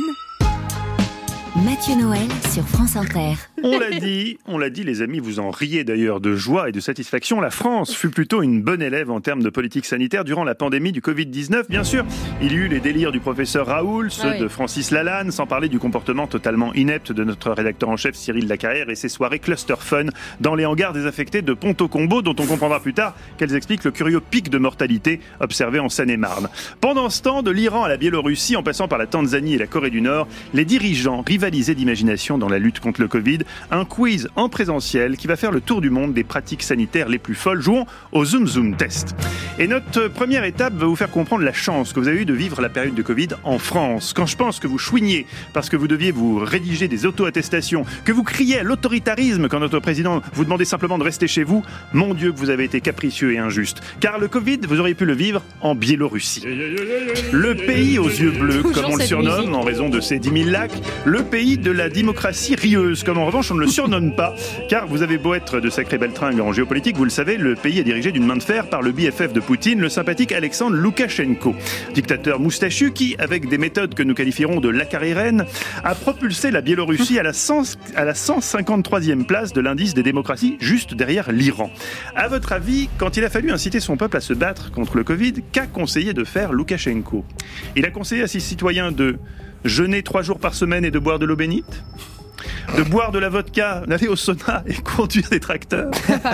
Mathieu Noël sur France Inter. On l'a dit, on l'a dit, les amis, vous en riez d'ailleurs de joie et de satisfaction. La France fut plutôt une bonne élève en termes de politique sanitaire durant la pandémie du covid dix-neuf. Bien sûr, il y eut les délires du professeur Raoult, ceux ah oui. de Francis Lalanne, sans parler du comportement totalement inepte de notre rédacteur en chef Cyril Lacarrière et ses soirées cluster fun dans les hangars désaffectés de Ponto-Combo, dont on comprendra plus tard qu'elles expliquent le curieux pic de mortalité observé en Seine-et-Marne. Pendant ce temps, de l'Iran à la Biélorussie, en passant par la Tanzanie et la Corée du Nord, les dirigeants rivalisaient d'imagination dans la lutte contre le Covid. Un quiz en présentiel qui va faire le tour du monde des pratiques sanitaires les plus folles. Jouons au Zoom Zoom Test. Et notre première étape va vous faire comprendre la chance que vous avez eue de vivre la période de Covid en France. Quand je pense que vous chouiniez parce que vous deviez vous rédiger des auto-attestations, que vous criez à l'autoritarisme quand notre président vous demandait simplement de rester chez vous, mon Dieu que vous avez été capricieux et injuste. Car le Covid, vous auriez pu le vivre en Biélorussie. Le pays aux yeux bleus, comme on le surnomme en raison de ses dix mille lacs. Le pays de la démocratie rieuse, comme en revanche on ne le surnomme pas, car vous avez beau être de sacrés baltringues en géopolitique, vous le savez, le pays est dirigé d'une main de fer par le B F F de Poutine, le sympathique Alexandre Loukachenko, dictateur moustachu qui, avec des méthodes que nous qualifierons de lacarriérènes, a propulsé la Biélorussie à la, cent, à la cent cinquante-troisième place de l'indice des démocraties, juste derrière l'Iran. À votre avis, quand il a fallu inciter son peuple à se battre contre le Covid, qu'a conseillé de faire Loukachenko ? Il a conseillé à ses citoyens de jeûner trois jours par semaine et de boire de l'eau bénite ? De boire de la vodka, d'aller au sauna et conduire des tracteurs.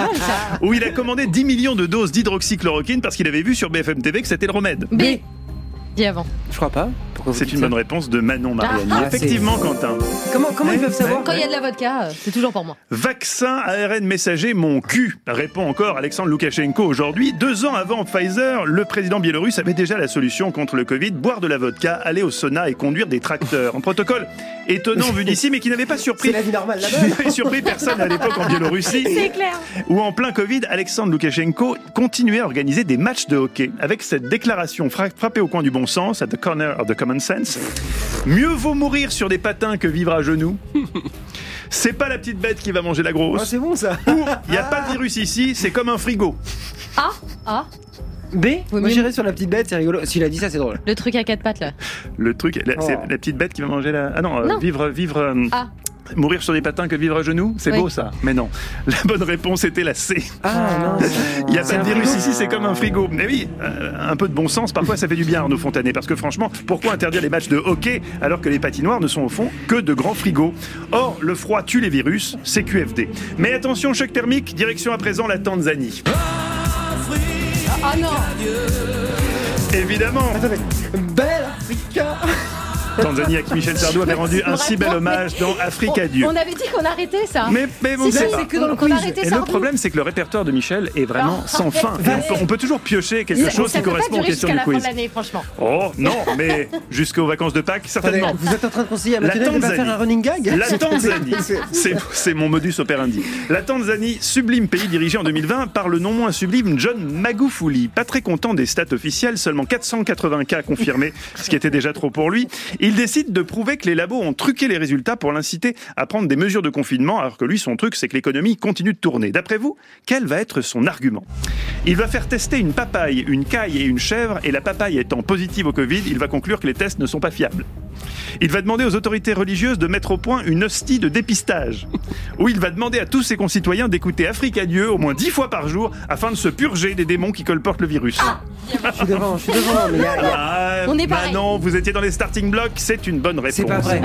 Où il a commandé dix millions de doses d'hydroxychloroquine parce qu'il avait vu sur B F M T V que c'était le remède. B. Dis avant. Je crois pas. C'est une bonne réponse de Manon Mariani. Ah, Effectivement, c'est... Quentin. Comment, comment ouais, ils peuvent savoir ? Quand il y a de la vodka, c'est toujours pour moi. Vaccin A R N messager, mon cul, répond encore Alexandre Loukachenko aujourd'hui. Deux ans avant Pfizer, le président biélorusse avait déjà la solution contre le Covid, boire de la vodka, aller au sauna et conduire des tracteurs. Un protocole étonnant vu d'ici, mais qui n'avait pas surpris. C'est la vie normale là-bas. Qui n'avait surpris personne à l'époque en Biélorussie. C'est clair. Où en plein Covid, Alexandre Loukachenko continuait à organiser des matchs de hockey avec cette déclaration frappée au coin du bon sens, at the corner of the common sense. Mieux vaut mourir sur des patins que vivre à genoux. C'est pas la petite bête qui va manger la grosse. Oh, c'est bon ça. Ou il n'y a pas de virus ici, c'est comme un frigo. A. A. B. Moi j'irai sur la petite bête, c'est rigolo. S'il a dit ça, c'est drôle. Le truc à quatre pattes là. Le truc, la, oh. c'est la petite bête qui va manger la. Ah non, non. Euh, vivre, vivre. Euh... Ah. Mourir sur des patins que vivre à genoux, c'est oui. beau ça. Mais non, la bonne réponse était la C. Ah non. Il n'y a pas de virus ici, c'est comme un frigo. Mais oui, euh, un peu de bon sens, parfois ça fait du bien, Arnaud Fontanet. Parce que franchement, pourquoi interdire les matchs de hockey alors que les patinoires ne sont au fond que de grands frigos ? Or, le froid tue les virus, c'est Q F D. Mais attention, choc thermique, direction à présent la Tanzanie. Ah non. Évidemment. Attendez, belle Africa. Tanzanie à qui Michel Sardou avait rendu un si bel hommage dans Africa Dieu. On avait dit qu'on arrêtait ça. Mais, mais bon, si, c'est, si, pas. c'est que dans le quiz. Et le problème, c'est que le répertoire de Michel est vraiment sans fin. On peut, on peut toujours piocher quelque ça, chose ça qui correspond aux questions du quiz. Ça peut pas durer jusqu'à la fin de l'année, franchement. Oh non, mais jusqu'aux vacances de Pâques, certainement. Attendez, vous êtes en train de conseiller à Mathieu de ne pas faire un running gag ? La Tanzanie, c'est, c'est mon modus operandi. La Tanzanie, sublime pays dirigé en deux mille vingt par le non moins sublime John Magufuli. Pas très content des stats officielles, seulement quatre cent quatre-vingts cas confirmés, ce qui était déjà trop pour lui. Il Il décide de prouver que les labos ont truqué les résultats pour l'inciter à prendre des mesures de confinement, alors que lui, son truc, c'est que l'économie continue de tourner. D'après vous, quel va être son argument ? Il va faire tester une papaye, une caille et une chèvre, et la papaye étant positive au Covid, il va conclure que les tests ne sont pas fiables. Il va demander aux autorités religieuses de mettre au point une hostie de dépistage, où il va demander à tous ses concitoyens d'écouter Africa Dieu au moins dix fois par jour afin de se purger des démons qui colportent le virus. Ah, je suis devant, je suis devant, mais y a, y a... Ah, On est bah pareil. non, vous étiez dans les starting blocks, c'est une bonne réponse. C'est pas vrai.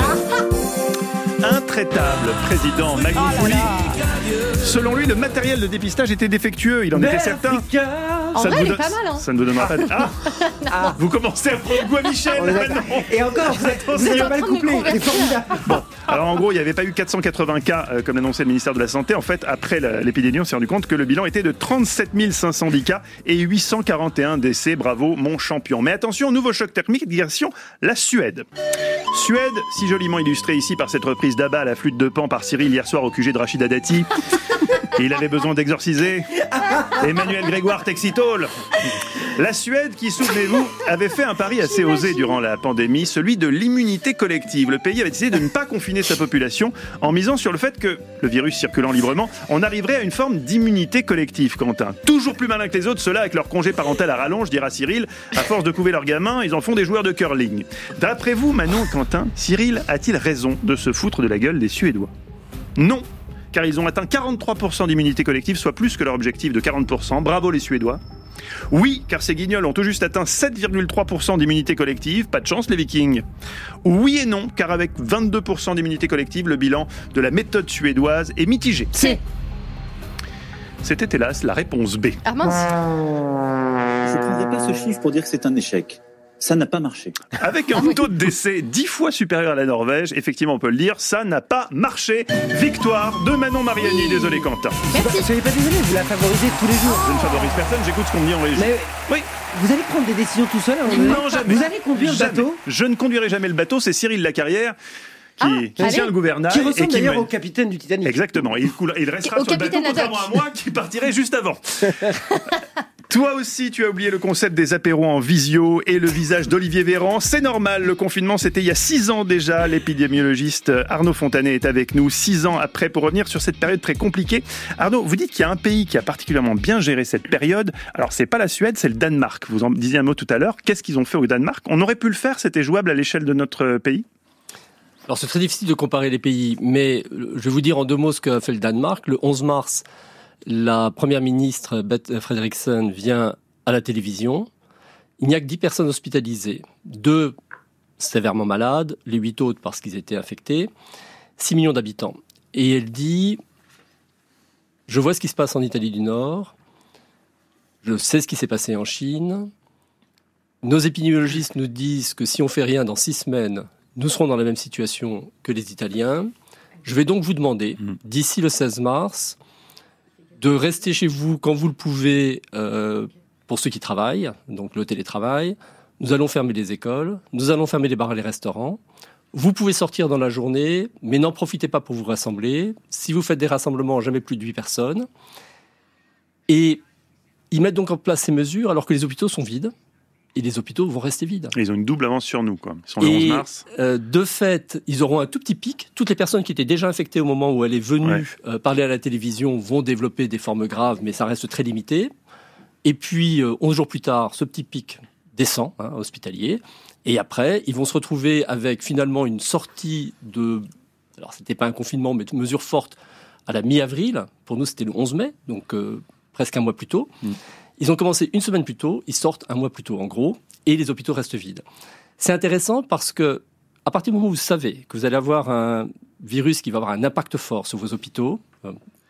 Intraitable président Magoufouli. Selon lui, le matériel de dépistage était défectueux, il en était certain. En Ça vrai, ne vous elle est donne- pas mal, hein. Ça ne vous donnera pas de... Ah, Ah, vous commencez à prendre goût à Michel on est d'accord. maintenant. Et encore, vous êtes- vous avez pas le couplet, c'est formidable. Bon, alors en gros, il n'y avait pas eu quatre cent quatre-vingts cas, euh, comme l'annonçait le ministère de la Santé. En fait, après la- l'épidémie, on s'est rendu compte que le bilan était de trente-sept mille cinq cent dix cas et huit cent quarante et un décès. Bravo, mon champion. Mais attention, nouveau choc thermique, direction la Suède. Suède, si joliment illustrée ici par cette reprise d'Abba à la flûte de Pan par Cyril hier soir au Q G de Rachida Dati. Et il avait besoin d'exorciser Emmanuel Grégoire Texitol. La Suède, qui, souvenez-vous, avait fait un pari assez osé durant la pandémie, celui de l'immunité collective. Le pays avait décidé de ne pas confiner sa population en misant sur le fait que, le virus circulant librement, on arriverait à une forme d'immunité collective, Quentin. Toujours plus malin que les autres, ceux-là avec leur congé parental à rallonge, dira Cyril. À force de couver leurs gamins, ils en font des joueurs de curling. D'après vous, Manon et Quentin, Cyril a-t-il raison de se foutre de la gueule des Suédois ? Non, car ils ont atteint quarante-trois pour cent d'immunité collective, soit plus que leur objectif de quarante pour cent. Bravo les Suédois. Oui, car ces guignols ont tout juste atteint sept virgule trois pour cent d'immunité collective. Pas de chance, les Vikings. Oui et non, car avec vingt-deux pour cent d'immunité collective, le bilan de la méthode suédoise est mitigé. C'est. C'était hélas la réponse B. Ah mince. Je ne prendrai pas ce chiffre pour dire que c'est un échec. Ça n'a pas marché. Avec un taux de décès dix fois supérieur à la Norvège, effectivement, on peut le dire, ça n'a pas marché. Victoire de Manon Mariani. Désolé, Quentin. Soyez pas désolé, vous la favorisez tous les jours. Je ne favorise personne, j'écoute ce qu'on me dit en régie. Mais Oui. vous allez prendre des décisions tout seul à un moment donné. Non, jamais. Vous allez conduire le Jamais. bateau Je ne conduirai jamais le bateau, c'est Cyril Lacarrière qui, Ah, qui allez. tient le gouvernail. qui et ressemble qui d'ailleurs mène. au capitaine du Titanic. Exactement, il, coule- il restera Au sur le bateau, capitaine contrairement Haddock. à moi qui partirai juste avant. Toi aussi, tu as oublié le concept des apéros en visio et le visage d'Olivier Véran. C'est normal, le confinement, c'était il y a six ans déjà. L'épidémiologiste Arnaud Fontanet est avec nous, six ans après, pour revenir sur cette période très compliquée. Arnaud, vous dites qu'il y a un pays qui a particulièrement bien géré cette période. Alors, c'est pas la Suède, c'est le Danemark. Vous en disiez un mot tout à l'heure. Qu'est-ce qu'ils ont fait au Danemark ? On aurait pu le faire, c'était jouable à l'échelle de notre pays ? Alors c'est très difficile de comparer les pays, mais je vais vous dire en deux mots ce qu'a fait le Danemark. Le onze mars, la première ministre Bette Frederiksen vient à la télévision. Il n'y a que dix personnes hospitalisées, deux sévèrement malades, les huit autres parce qu'ils étaient infectés, six millions d'habitants. Et elle dit, je vois ce qui se passe en Italie du Nord, je sais ce qui s'est passé en Chine, nos épidémiologistes nous disent que si on fait rien dans six semaines, nous serons dans la même situation que les Italiens. Je vais donc vous demander, d'ici le seize mars, de rester chez vous quand vous le pouvez euh, pour ceux qui travaillent, donc le télétravail. Nous allons fermer les écoles, nous allons fermer les bars et les restaurants. Vous pouvez sortir dans la journée, mais n'en profitez pas pour vous rassembler. Si vous faites des rassemblements, jamais plus de huit personnes. Et ils mettent donc en place ces mesures alors que les hôpitaux sont vides. Et les hôpitaux vont rester vides. Ils ont une double avance sur nous, quoi. Ils sont le Et, onze mars. euh, de fait, ils auront un tout petit pic. Toutes les personnes qui étaient déjà infectées au moment où elle est venue Ouais. euh, parler à la télévision vont développer des formes graves, mais ça reste très limité. Et puis, euh, onze jours plus tard, ce petit pic descend, hein, hospitalier. Et après, ils vont se retrouver avec finalement une sortie de... Alors, c'était pas un confinement, mais de mesures fortes à la mi-avril. Pour nous, c'était le onze mai, donc euh, presque un mois plus tôt. Mm. Ils ont commencé une semaine plus tôt, ils sortent un mois plus tôt, en gros, et les hôpitaux restent vides. C'est intéressant parce que, à partir du moment où vous savez que vous allez avoir un virus qui va avoir un impact fort sur vos hôpitaux, euh,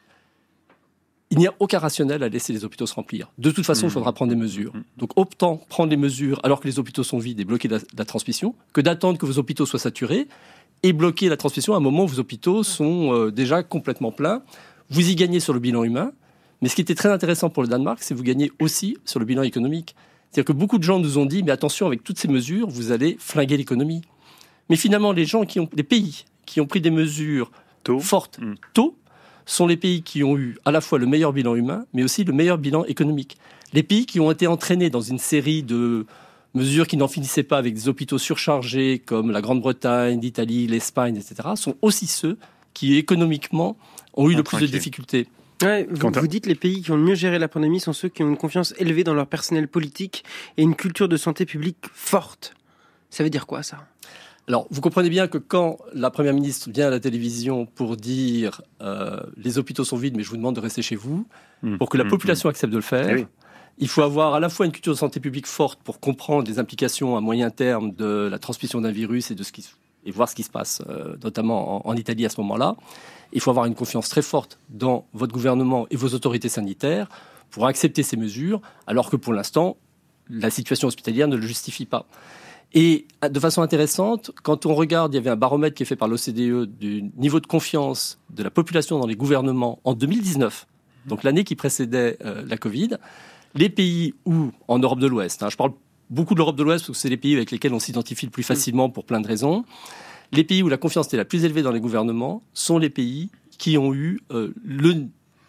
il n'y a aucun rationnel à laisser les hôpitaux se remplir. De toute façon, il faudra prendre des mesures. Donc, autant prendre les mesures alors que les hôpitaux sont vides et bloquer la, la transmission, que d'attendre que vos hôpitaux soient saturés et bloquer la transmission à un moment où vos hôpitaux sont euh, déjà complètement pleins. Vous y gagnez sur le bilan humain. Mais ce qui était très intéressant pour le Danemark, c'est que vous gagnez aussi sur le bilan économique. C'est-à-dire que beaucoup de gens nous ont dit, mais attention, avec toutes ces mesures, vous allez flinguer l'économie. Mais finalement, les gens qui ont, les pays qui ont pris des mesures tôt. fortes tôt, sont les pays qui ont eu à la fois le meilleur bilan humain, mais aussi le meilleur bilan économique. Les pays qui ont été entraînés dans une série de mesures qui n'en finissaient pas avec des hôpitaux surchargés comme la Grande-Bretagne, l'Italie, l'Espagne, et cetera, sont aussi ceux qui économiquement ont eu le plus de difficultés. Ouais, vous, vous dites les pays qui ont le mieux géré la pandémie sont ceux qui ont une confiance élevée dans leur personnel politique et une culture de santé publique forte. Ça veut dire quoi, ça ? Alors, vous comprenez bien que quand la Première ministre vient à la télévision pour dire euh, les hôpitaux sont vides, mais je vous demande de rester chez vous, mmh, pour que la mmh, population mmh. accepte de le faire, eh oui. il faut avoir à la fois une culture de santé publique forte pour comprendre les implications à moyen terme de la transmission d'un virus et, de ce qui, et voir ce qui se passe, euh, notamment en, en Italie à ce moment-là. Il faut avoir une confiance très forte dans votre gouvernement et vos autorités sanitaires pour accepter ces mesures, alors que pour l'instant, la situation hospitalière ne le justifie pas. Et de façon intéressante, quand on regarde, il y avait un baromètre qui est fait par l'O C D E du niveau de confiance de la population dans les gouvernements en deux mille dix-neuf, donc l'année qui précédait euh, la Covid, les pays où, en Europe de l'Ouest, hein, je parle beaucoup de l'Europe de l'Ouest parce que c'est les pays avec lesquels on s'identifie le plus facilement pour plein de raisons, les pays où la confiance était la plus élevée dans les gouvernements sont les pays qui ont eu euh, le...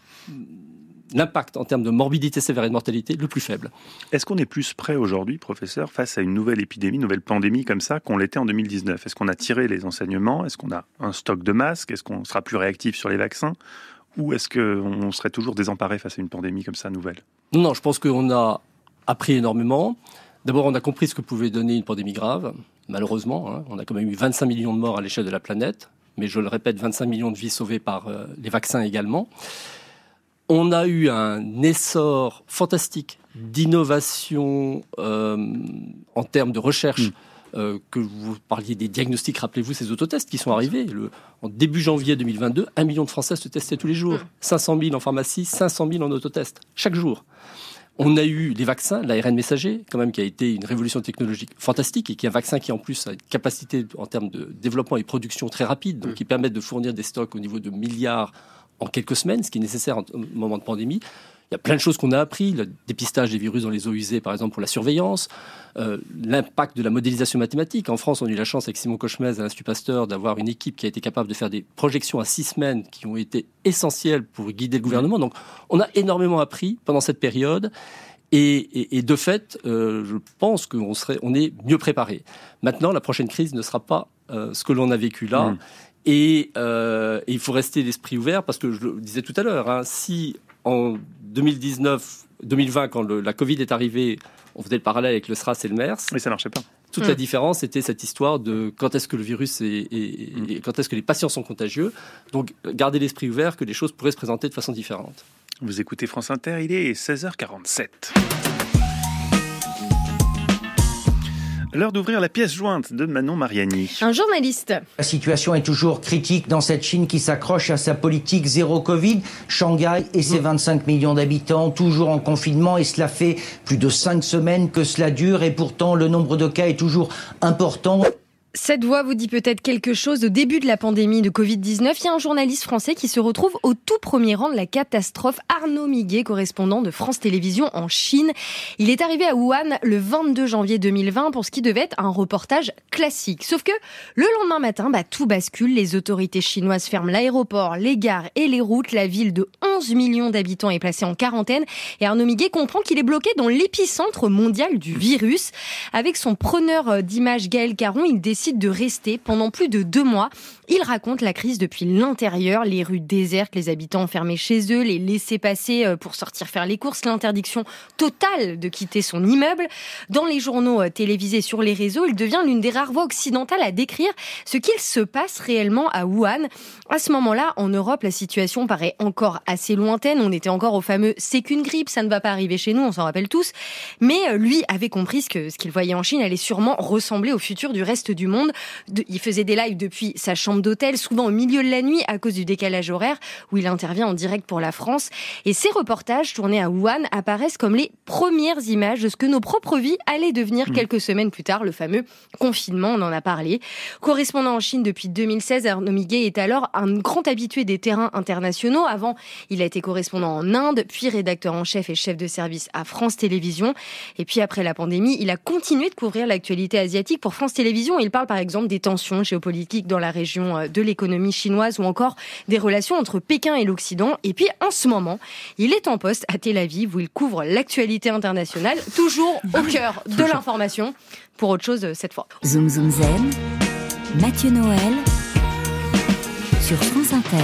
l'impact en termes de morbidité sévère et de mortalité le plus faible. Est-ce qu'on est plus prêt aujourd'hui, professeur, face à une nouvelle épidémie, une nouvelle pandémie comme ça, qu'on l'était en deux mille dix-neuf ? Est-ce qu'on a tiré les enseignements ? Est-ce qu'on a un stock de masques ? Est-ce qu'on sera plus réactif sur les vaccins ? Ou est-ce qu'on serait toujours désemparé face à une pandémie comme ça, nouvelle ? Non, je pense qu'on a appris énormément. D'abord, on a compris ce que pouvait donner une pandémie grave, malheureusement. Hein. On a quand même eu vingt-cinq millions de morts à l'échelle de la planète. Mais je le répète, vingt-cinq millions de vies sauvées par euh, les vaccins également. On a eu un essor fantastique d'innovation euh, en termes de recherche. Mmh. Euh, que vous parliez des diagnostics, rappelez-vous ces autotests qui sont arrivés. Le, en début janvier deux mille vingt-deux, un million de Français se testaient tous les jours. Mmh. cinq cent mille en pharmacie, cinq cent mille en autotest, chaque jour. On a eu les vaccins, l'A R N messager, quand même, qui a été une révolution technologique fantastique et qui est un vaccin qui, en plus, a une capacité en termes de développement et production très rapide, donc mmh. qui permettent de fournir des stocks au niveau de milliards en quelques semaines, ce qui est nécessaire en moment de pandémie. Il y a plein de choses qu'on a appris, le dépistage des virus dans les eaux usées, par exemple, pour la surveillance, euh, l'impact de la modélisation mathématique. En France, on a eu la chance, avec Simon Cochemez à l'Institut Pasteur, d'avoir une équipe qui a été capable de faire des projections à six semaines qui ont été essentielles pour guider le gouvernement. Donc, on a énormément appris pendant cette période. Et, et, et de fait, euh, je pense qu'on serait, on est mieux préparé. Maintenant, la prochaine crise ne sera pas euh, ce que l'on a vécu là. Mmh. Et, euh, et il faut rester l'esprit ouvert parce que je le disais tout à l'heure, hein, si en deux mille dix-neuf, deux mille vingt, quand le, la Covid est arrivée, on faisait le parallèle avec le SRAS et le MERS. Mais ça marchait pas. Toute mmh. la différence, c'était cette histoire de quand est-ce que le virus est, est, mmh. et quand est-ce que les patients sont contagieux. Donc, gardez l'esprit ouvert que les choses pourraient se présenter de façon différente. Vous écoutez France Inter, il est seize heures quarante-sept. L'heure d'ouvrir la pièce jointe de Manon Mariani. Un journaliste. La situation est toujours critique dans cette Chine qui s'accroche à sa politique zéro Covid. Shanghai et ses vingt-cinq millions d'habitants toujours en confinement et cela fait plus de cinq semaines que cela dure et pourtant le nombre de cas est toujours important. Cette voix vous dit peut-être quelque chose. Au début de la pandémie de covid dix-neuf, il y a un journaliste français qui se retrouve au tout premier rang de la catastrophe. Arnaud Miguet, correspondant de France Télévisions en Chine. Il est arrivé à Wuhan le vingt-deux janvier deux mille vingt pour ce qui devait être un reportage classique. Sauf que le lendemain matin, bah, tout bascule. Les autorités chinoises ferment l'aéroport, les gares et les routes. La ville de onze millions d'habitants est placée en quarantaine. Et Arnaud Miguet comprend qu'il est bloqué dans l'épicentre mondial du virus. Avec son preneur d'images Gaël Caron, il décide de rester pendant plus de deux mois. Il raconte la crise depuis l'intérieur, les rues désertes, les habitants enfermés chez eux, les laissez-passer pour sortir faire les courses, l'interdiction totale de quitter son immeuble. Dans les journaux télévisés, sur les réseaux, il devient l'une des rares voix occidentales à décrire ce qu'il se passe réellement à Wuhan. À ce moment-là, en Europe, la situation paraît encore assez lointaine. On était encore au fameux « c'est qu'une grippe, ça ne va pas arriver chez nous », on s'en rappelle tous. Mais lui avait compris ce que, ce qu'il voyait en Chine allait sûrement ressembler au futur du reste du monde. Il faisait des lives depuis sa chambre d'hôtel, souvent au milieu de la nuit à cause du décalage horaire, où il intervient en direct pour la France. Et ces reportages tournés à Wuhan apparaissent comme les premières images de ce que nos propres vies allaient devenir quelques semaines plus tard, le fameux confinement, on en a parlé. Correspondant en Chine depuis deux mille seize, Arnaud Miguet est alors un grand habitué des terrains internationaux. Avant, il a été correspondant en Inde, puis rédacteur en chef et chef de service à France Télévisions. Et puis après la pandémie, il a continué de couvrir l'actualité asiatique pour France Télévisions. Il parle parle par exemple des tensions géopolitiques dans la région de l'économie chinoise ou encore des relations entre Pékin et l'Occident. Et puis en ce moment, il est en poste à Tel Aviv où il couvre l'actualité internationale, toujours au cœur de l'information, pour autre chose cette fois. Zoom Zoom Zen, Mathieu Noël sur France Inter.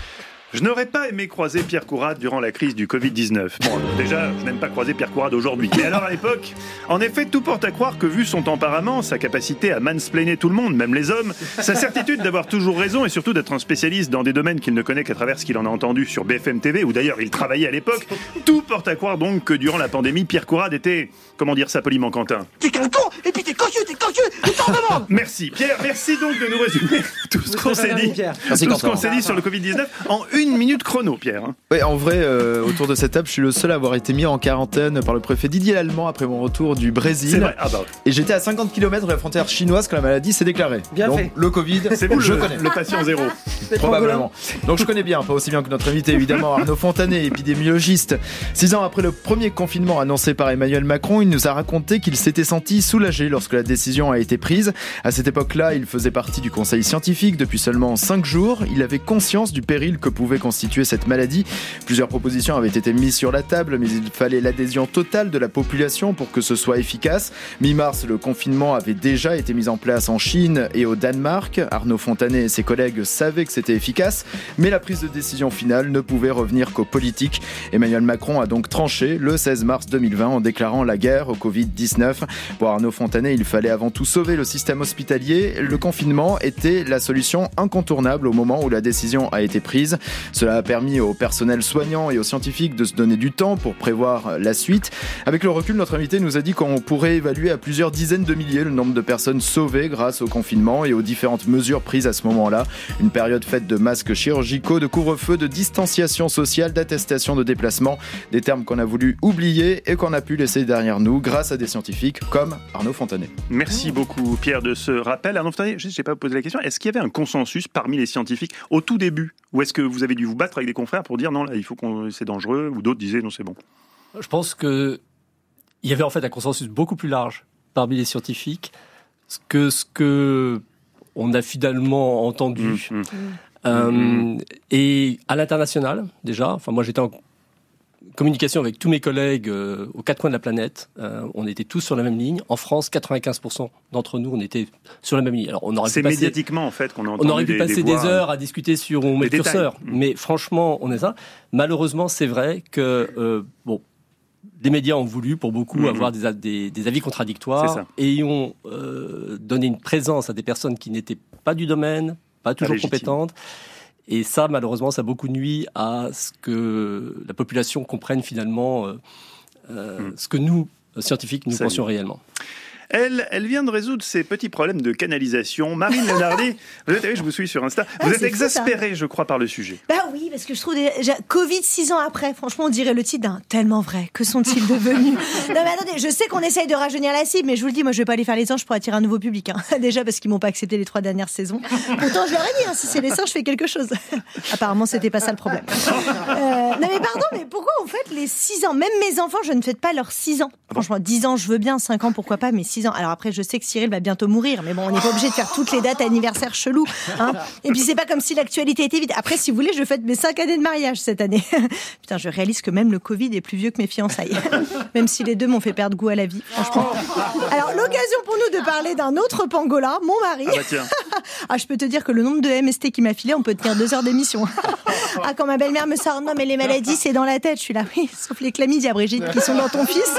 Je n'aurais pas aimé croiser Pierre Courade durant la crise du covid dix-neuf. Bon, déjà, je n'aime pas croiser Pierre Courade aujourd'hui. Mais alors, à l'époque, en effet, tout porte à croire que, vu son tempérament, sa capacité à mansplainer tout le monde, même les hommes, sa certitude d'avoir toujours raison et surtout d'être un spécialiste dans des domaines qu'il ne connaît qu'à travers ce qu'il en a entendu sur B F M T V, où d'ailleurs il travaillait à l'époque, tout porte à croire donc que durant la pandémie, Pierre Courade était, comment dire ça poliment, Quentin ? T'es qu'un con, et puis t'es cocu, t'es cocu, et t'en demandes. Merci, Pierre, merci donc de nous résumer tout ce qu'on s'est dit, tout ce qu'on s'est dit sur le covid dix-neuf en une minute chrono. Pierre. Hein. Oui, en vrai, euh, autour de cette table, je suis le seul à avoir été mis en quarantaine par le préfet Didier Lallemand après mon retour du Brésil. C'est vrai. Ah bah. Et j'étais à cinquante kilomètres de la frontière chinoise quand la maladie s'est déclarée. Bien Donc, fait. le Covid, c'est vous je le, connais. Le patient zéro. Probablement. Donc je connais bien, pas aussi bien que notre invité évidemment, Arnaud Fontanet, épidémiologiste. Six ans après le premier confinement annoncé par Emmanuel Macron, il nous a raconté qu'il s'était senti soulagé lorsque la décision a été prise. À cette époque-là, il faisait partie du conseil scientifique depuis seulement cinq jours. Il avait conscience du péril que pouvait constituer cette maladie. Plusieurs propositions avaient été mises sur la table, mais il fallait l'adhésion totale de la population pour que ce soit efficace. Mi-mars, le confinement avait déjà été mis en place en Chine et au Danemark. Arnaud Fontanet et ses collègues savaient que c'était efficace, mais la prise de décision finale ne pouvait revenir qu'aux politiques. Emmanuel Macron a donc tranché le seize mars deux mille vingt en déclarant la guerre au covid dix-neuf. Pour Arnaud Fontanet, il fallait avant tout sauver le système hospitalier. Le confinement était la solution incontournable au moment où la décision a été prise. Cela a permis au personnel soignants et aux scientifiques de se donner du temps pour prévoir la suite. Avec le recul, notre invité nous a dit qu'on pourrait évaluer à plusieurs dizaines de milliers le nombre de personnes sauvées grâce au confinement et aux différentes mesures prises à ce moment-là. Une période faite de masques chirurgicaux, de couvre-feu, de distanciation sociale, d'attestation de déplacement, des termes qu'on a voulu oublier et qu'on a pu laisser derrière nous grâce à des scientifiques comme Arnaud Fontanet. Merci beaucoup Pierre de ce rappel. Arnaud Fontanet, je n'ai pas posé la question, est-ce qu'il y avait un consensus parmi les scientifiques au tout début, ou est-ce que vous avez dû vous battre avec des confrères pour dire non, là, il faut qu'on c'est dangereux, ou d'autres disaient non, c'est bon? Je pense que il y avait en fait un consensus beaucoup plus large parmi les scientifiques que ce que on a finalement entendu. Mmh, mmh. Euh, mmh. Et à l'international, déjà, enfin moi j'étais en communication avec tous mes collègues euh, aux quatre coins de la planète. Euh, on était tous sur la même ligne. En France, quatre-vingt-quinze pour cent d'entre nous, on était sur la même ligne. Alors, on aurait c'est pu passer, médiatiquement, en fait, qu'on a entendu On aurait pu des, passer des, des voix, heures à discuter sur où on met le curseur. Mmh. Mais franchement, on est ça. Malheureusement, c'est vrai que, euh, bon, les médias ont voulu, pour beaucoup, mmh. avoir des, des, des avis contradictoires et ont euh, donné une présence à des personnes qui n'étaient pas du domaine, pas toujours pas compétentes. Et ça, malheureusement, ça a beaucoup nuit à ce que la population comprenne finalement euh, euh, mmh. ce que nous, scientifiques, nous ça pensions y est. réellement. Elle, elle vient de résoudre ces petits problèmes de canalisation. Marine Lenardi, vous êtes, je vous suis sur Insta, vous ah, êtes exaspérée, je crois, par le sujet. Bah oui, parce que je trouve déjà Covid six ans après, franchement, on dirait le titre d'un tellement vrai. Que sont-ils devenus? Non mais attendez, je sais qu'on essaye de rajeunir la cible, mais je vous le dis, moi je vais pas aller faire les singes pour attirer un nouveau public. Hein. Déjà parce qu'ils m'ont pas accepté les trois dernières saisons. Pourtant, je leur ai dit, hein, si c'est les singes, je fais quelque chose. Apparemment, c'était pas ça le problème. Euh, non mais pardon, mais pourquoi on fête les six ans? Même mes enfants, je ne fête pas leurs six ans. Franchement, dix ans, je veux bien, cinq ans, pourquoi pas, mais six ans. Alors après, je sais que Cyril va bientôt mourir, mais bon, on n'est pas obligé de faire toutes les dates anniversaires chelous. Hein. Et puis, c'est pas comme si l'actualité était vide. Après, si vous voulez, je fête mes cinq années de mariage cette année. Putain, je réalise que même le Covid est plus vieux que mes fiançailles. Même si les deux m'ont fait perdre goût à la vie, franchement. Alors, l'occasion pour nous de parler d'un autre pangolin, mon mari. Ah, bah tiens. Ah, je peux te dire que le nombre de M S T qu'il m'a filé, on peut tenir deux heures d'émission. Ah, quand ma belle-mère me sort, non, mais les maladies, c'est dans la tête. Je suis là, oui, sauf les chlamydia, Brigitte, qui sont dans ton fils.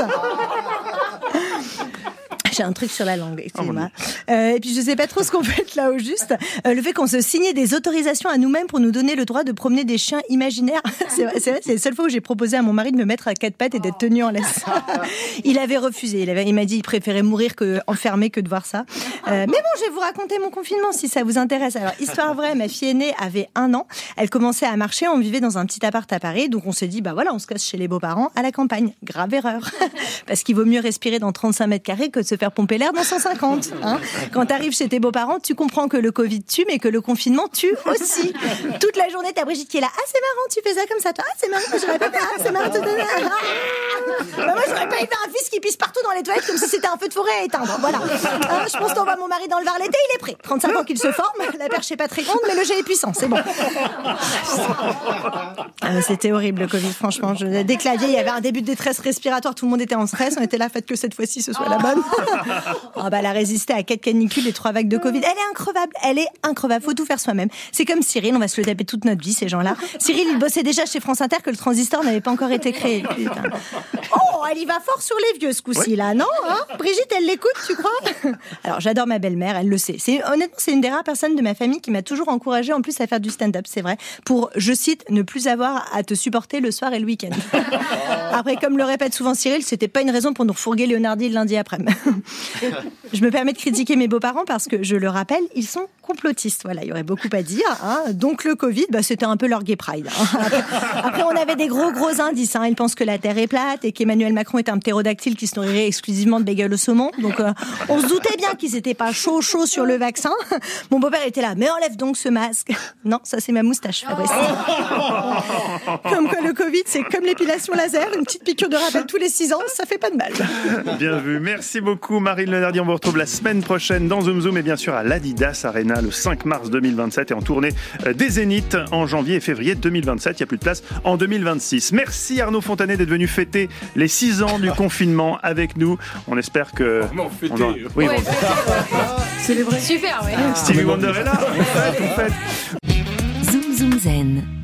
J'ai un truc sur la langue, excusez-moi. Euh, et puis je sais pas trop ce qu'on fait là au juste. Euh, le fait qu'on se signait des autorisations à nous-mêmes pour nous donner le droit de promener des chiens imaginaires. C'est vrai, c'est vrai, c'est la seule fois où j'ai proposé à mon mari de me mettre à quatre pattes et d'être tenu en laisse. Il avait refusé. Il, avait, il m'a dit qu'il préférait mourir que enfermé que de voir ça. Euh, mais bon, je vais vous raconter mon confinement si ça vous intéresse. Alors, histoire vraie, ma fille aînée avait un an. Elle commençait à marcher. On vivait dans un petit appart à Paris. Donc on s'est dit, bah voilà, on se casse chez les beaux-parents à la campagne. Grave erreur. Parce qu'il vaut mieux respirer dans trente-cinq mètres carrés que de se faire pomper l'air dans cent cinquante. Hein. Quand t'arrives chez tes beaux-parents, tu comprends que le Covid tue, mais que le confinement tue aussi. Toute la journée, t'as Brigitte qui est là. Ah, c'est marrant, tu fais ça comme ça, toi. Ah, c'est marrant, je répète. Ah, c'est marrant. Ah, bah moi, je j'aurais pas élevé un fils qui pisse partout dans les toilettes comme si c'était un feu de forêt à éteindre. Voilà. Hein, je pense qu'on va mon mari dans le Var l'été, il est prêt. trente-cinq ans qu'il se forme, la perche est pas très grande, mais le jet est puissant, c'est bon. Euh, c'était horrible le Covid, franchement. Je... Dès que la vieille, il y avait un début de détresse respiratoire, tout le monde était en stress, on était là, faites que cette fois-ci ce soit la bonne. Oh, bah, elle a résisté à quatre canicules et trois vagues de Covid. Elle est increvable, elle est increvable, faut tout faire soi-même. C'est comme Cyril, on va se le taper toute notre vie, ces gens-là. Cyril, il bossait déjà chez France Inter que le transistor n'avait pas encore été créé. Putain. Oh, elle y va fort sur les vieux ce coup-ci, oui. Là, non hein Brigitte, elle l'écoute, tu crois? Alors, j'adore ma belle-mère, elle le sait. C'est, honnêtement, c'est une des rares personnes de ma famille qui m'a toujours encouragée en plus à faire du stand-up, c'est vrai, pour, je cite, ne plus avoir à te supporter le soir et le week-end. Après, comme le répète souvent Cyril, c'était pas une raison pour nous refourguer Leonardi le lundi après-midi. Je me permets de critiquer mes beaux-parents parce que, je le rappelle, ils sont complotistes. Voilà, il y aurait beaucoup à dire. Hein. Donc le Covid, bah, c'était un peu leur gay pride. Hein. Après, après, on avait des gros gros indices. Hein. Ils pensent que la Terre est plate et qu'Emmanuel Macron est un ptérodactyle qui se nourrirait exclusivement de bagels au saumon. Donc euh, on se doutait bien qu'ils étaient pas chaud chaud sur le vaccin. Mon beau-père était là, mais enlève donc ce masque. Non, ça c'est ma moustache, Fabrice. Comme quoi le Covid, c'est comme l'épilation laser, une petite piqûre de rappel tous les six ans, ça fait pas de mal. Bien vu, merci beaucoup Marine Lenardi. On vous retrouve la semaine prochaine dans Zoom Zoom et bien sûr à l'Adidas Arena le cinq mars deux mille vingt-sept et en tournée des Zéniths en janvier et février deux mille vingt-sept. Il n'y a plus de place en deux mille vingt-six. Merci Arnaud Fontanet d'être venu fêter les six ans du confinement avec nous. On espère que... Comment fêter on en... Oui, ouais, on... Célébrer. Super, oui. Stevie Wonder est là. On fête, on fête. Zoom Zoom Zen.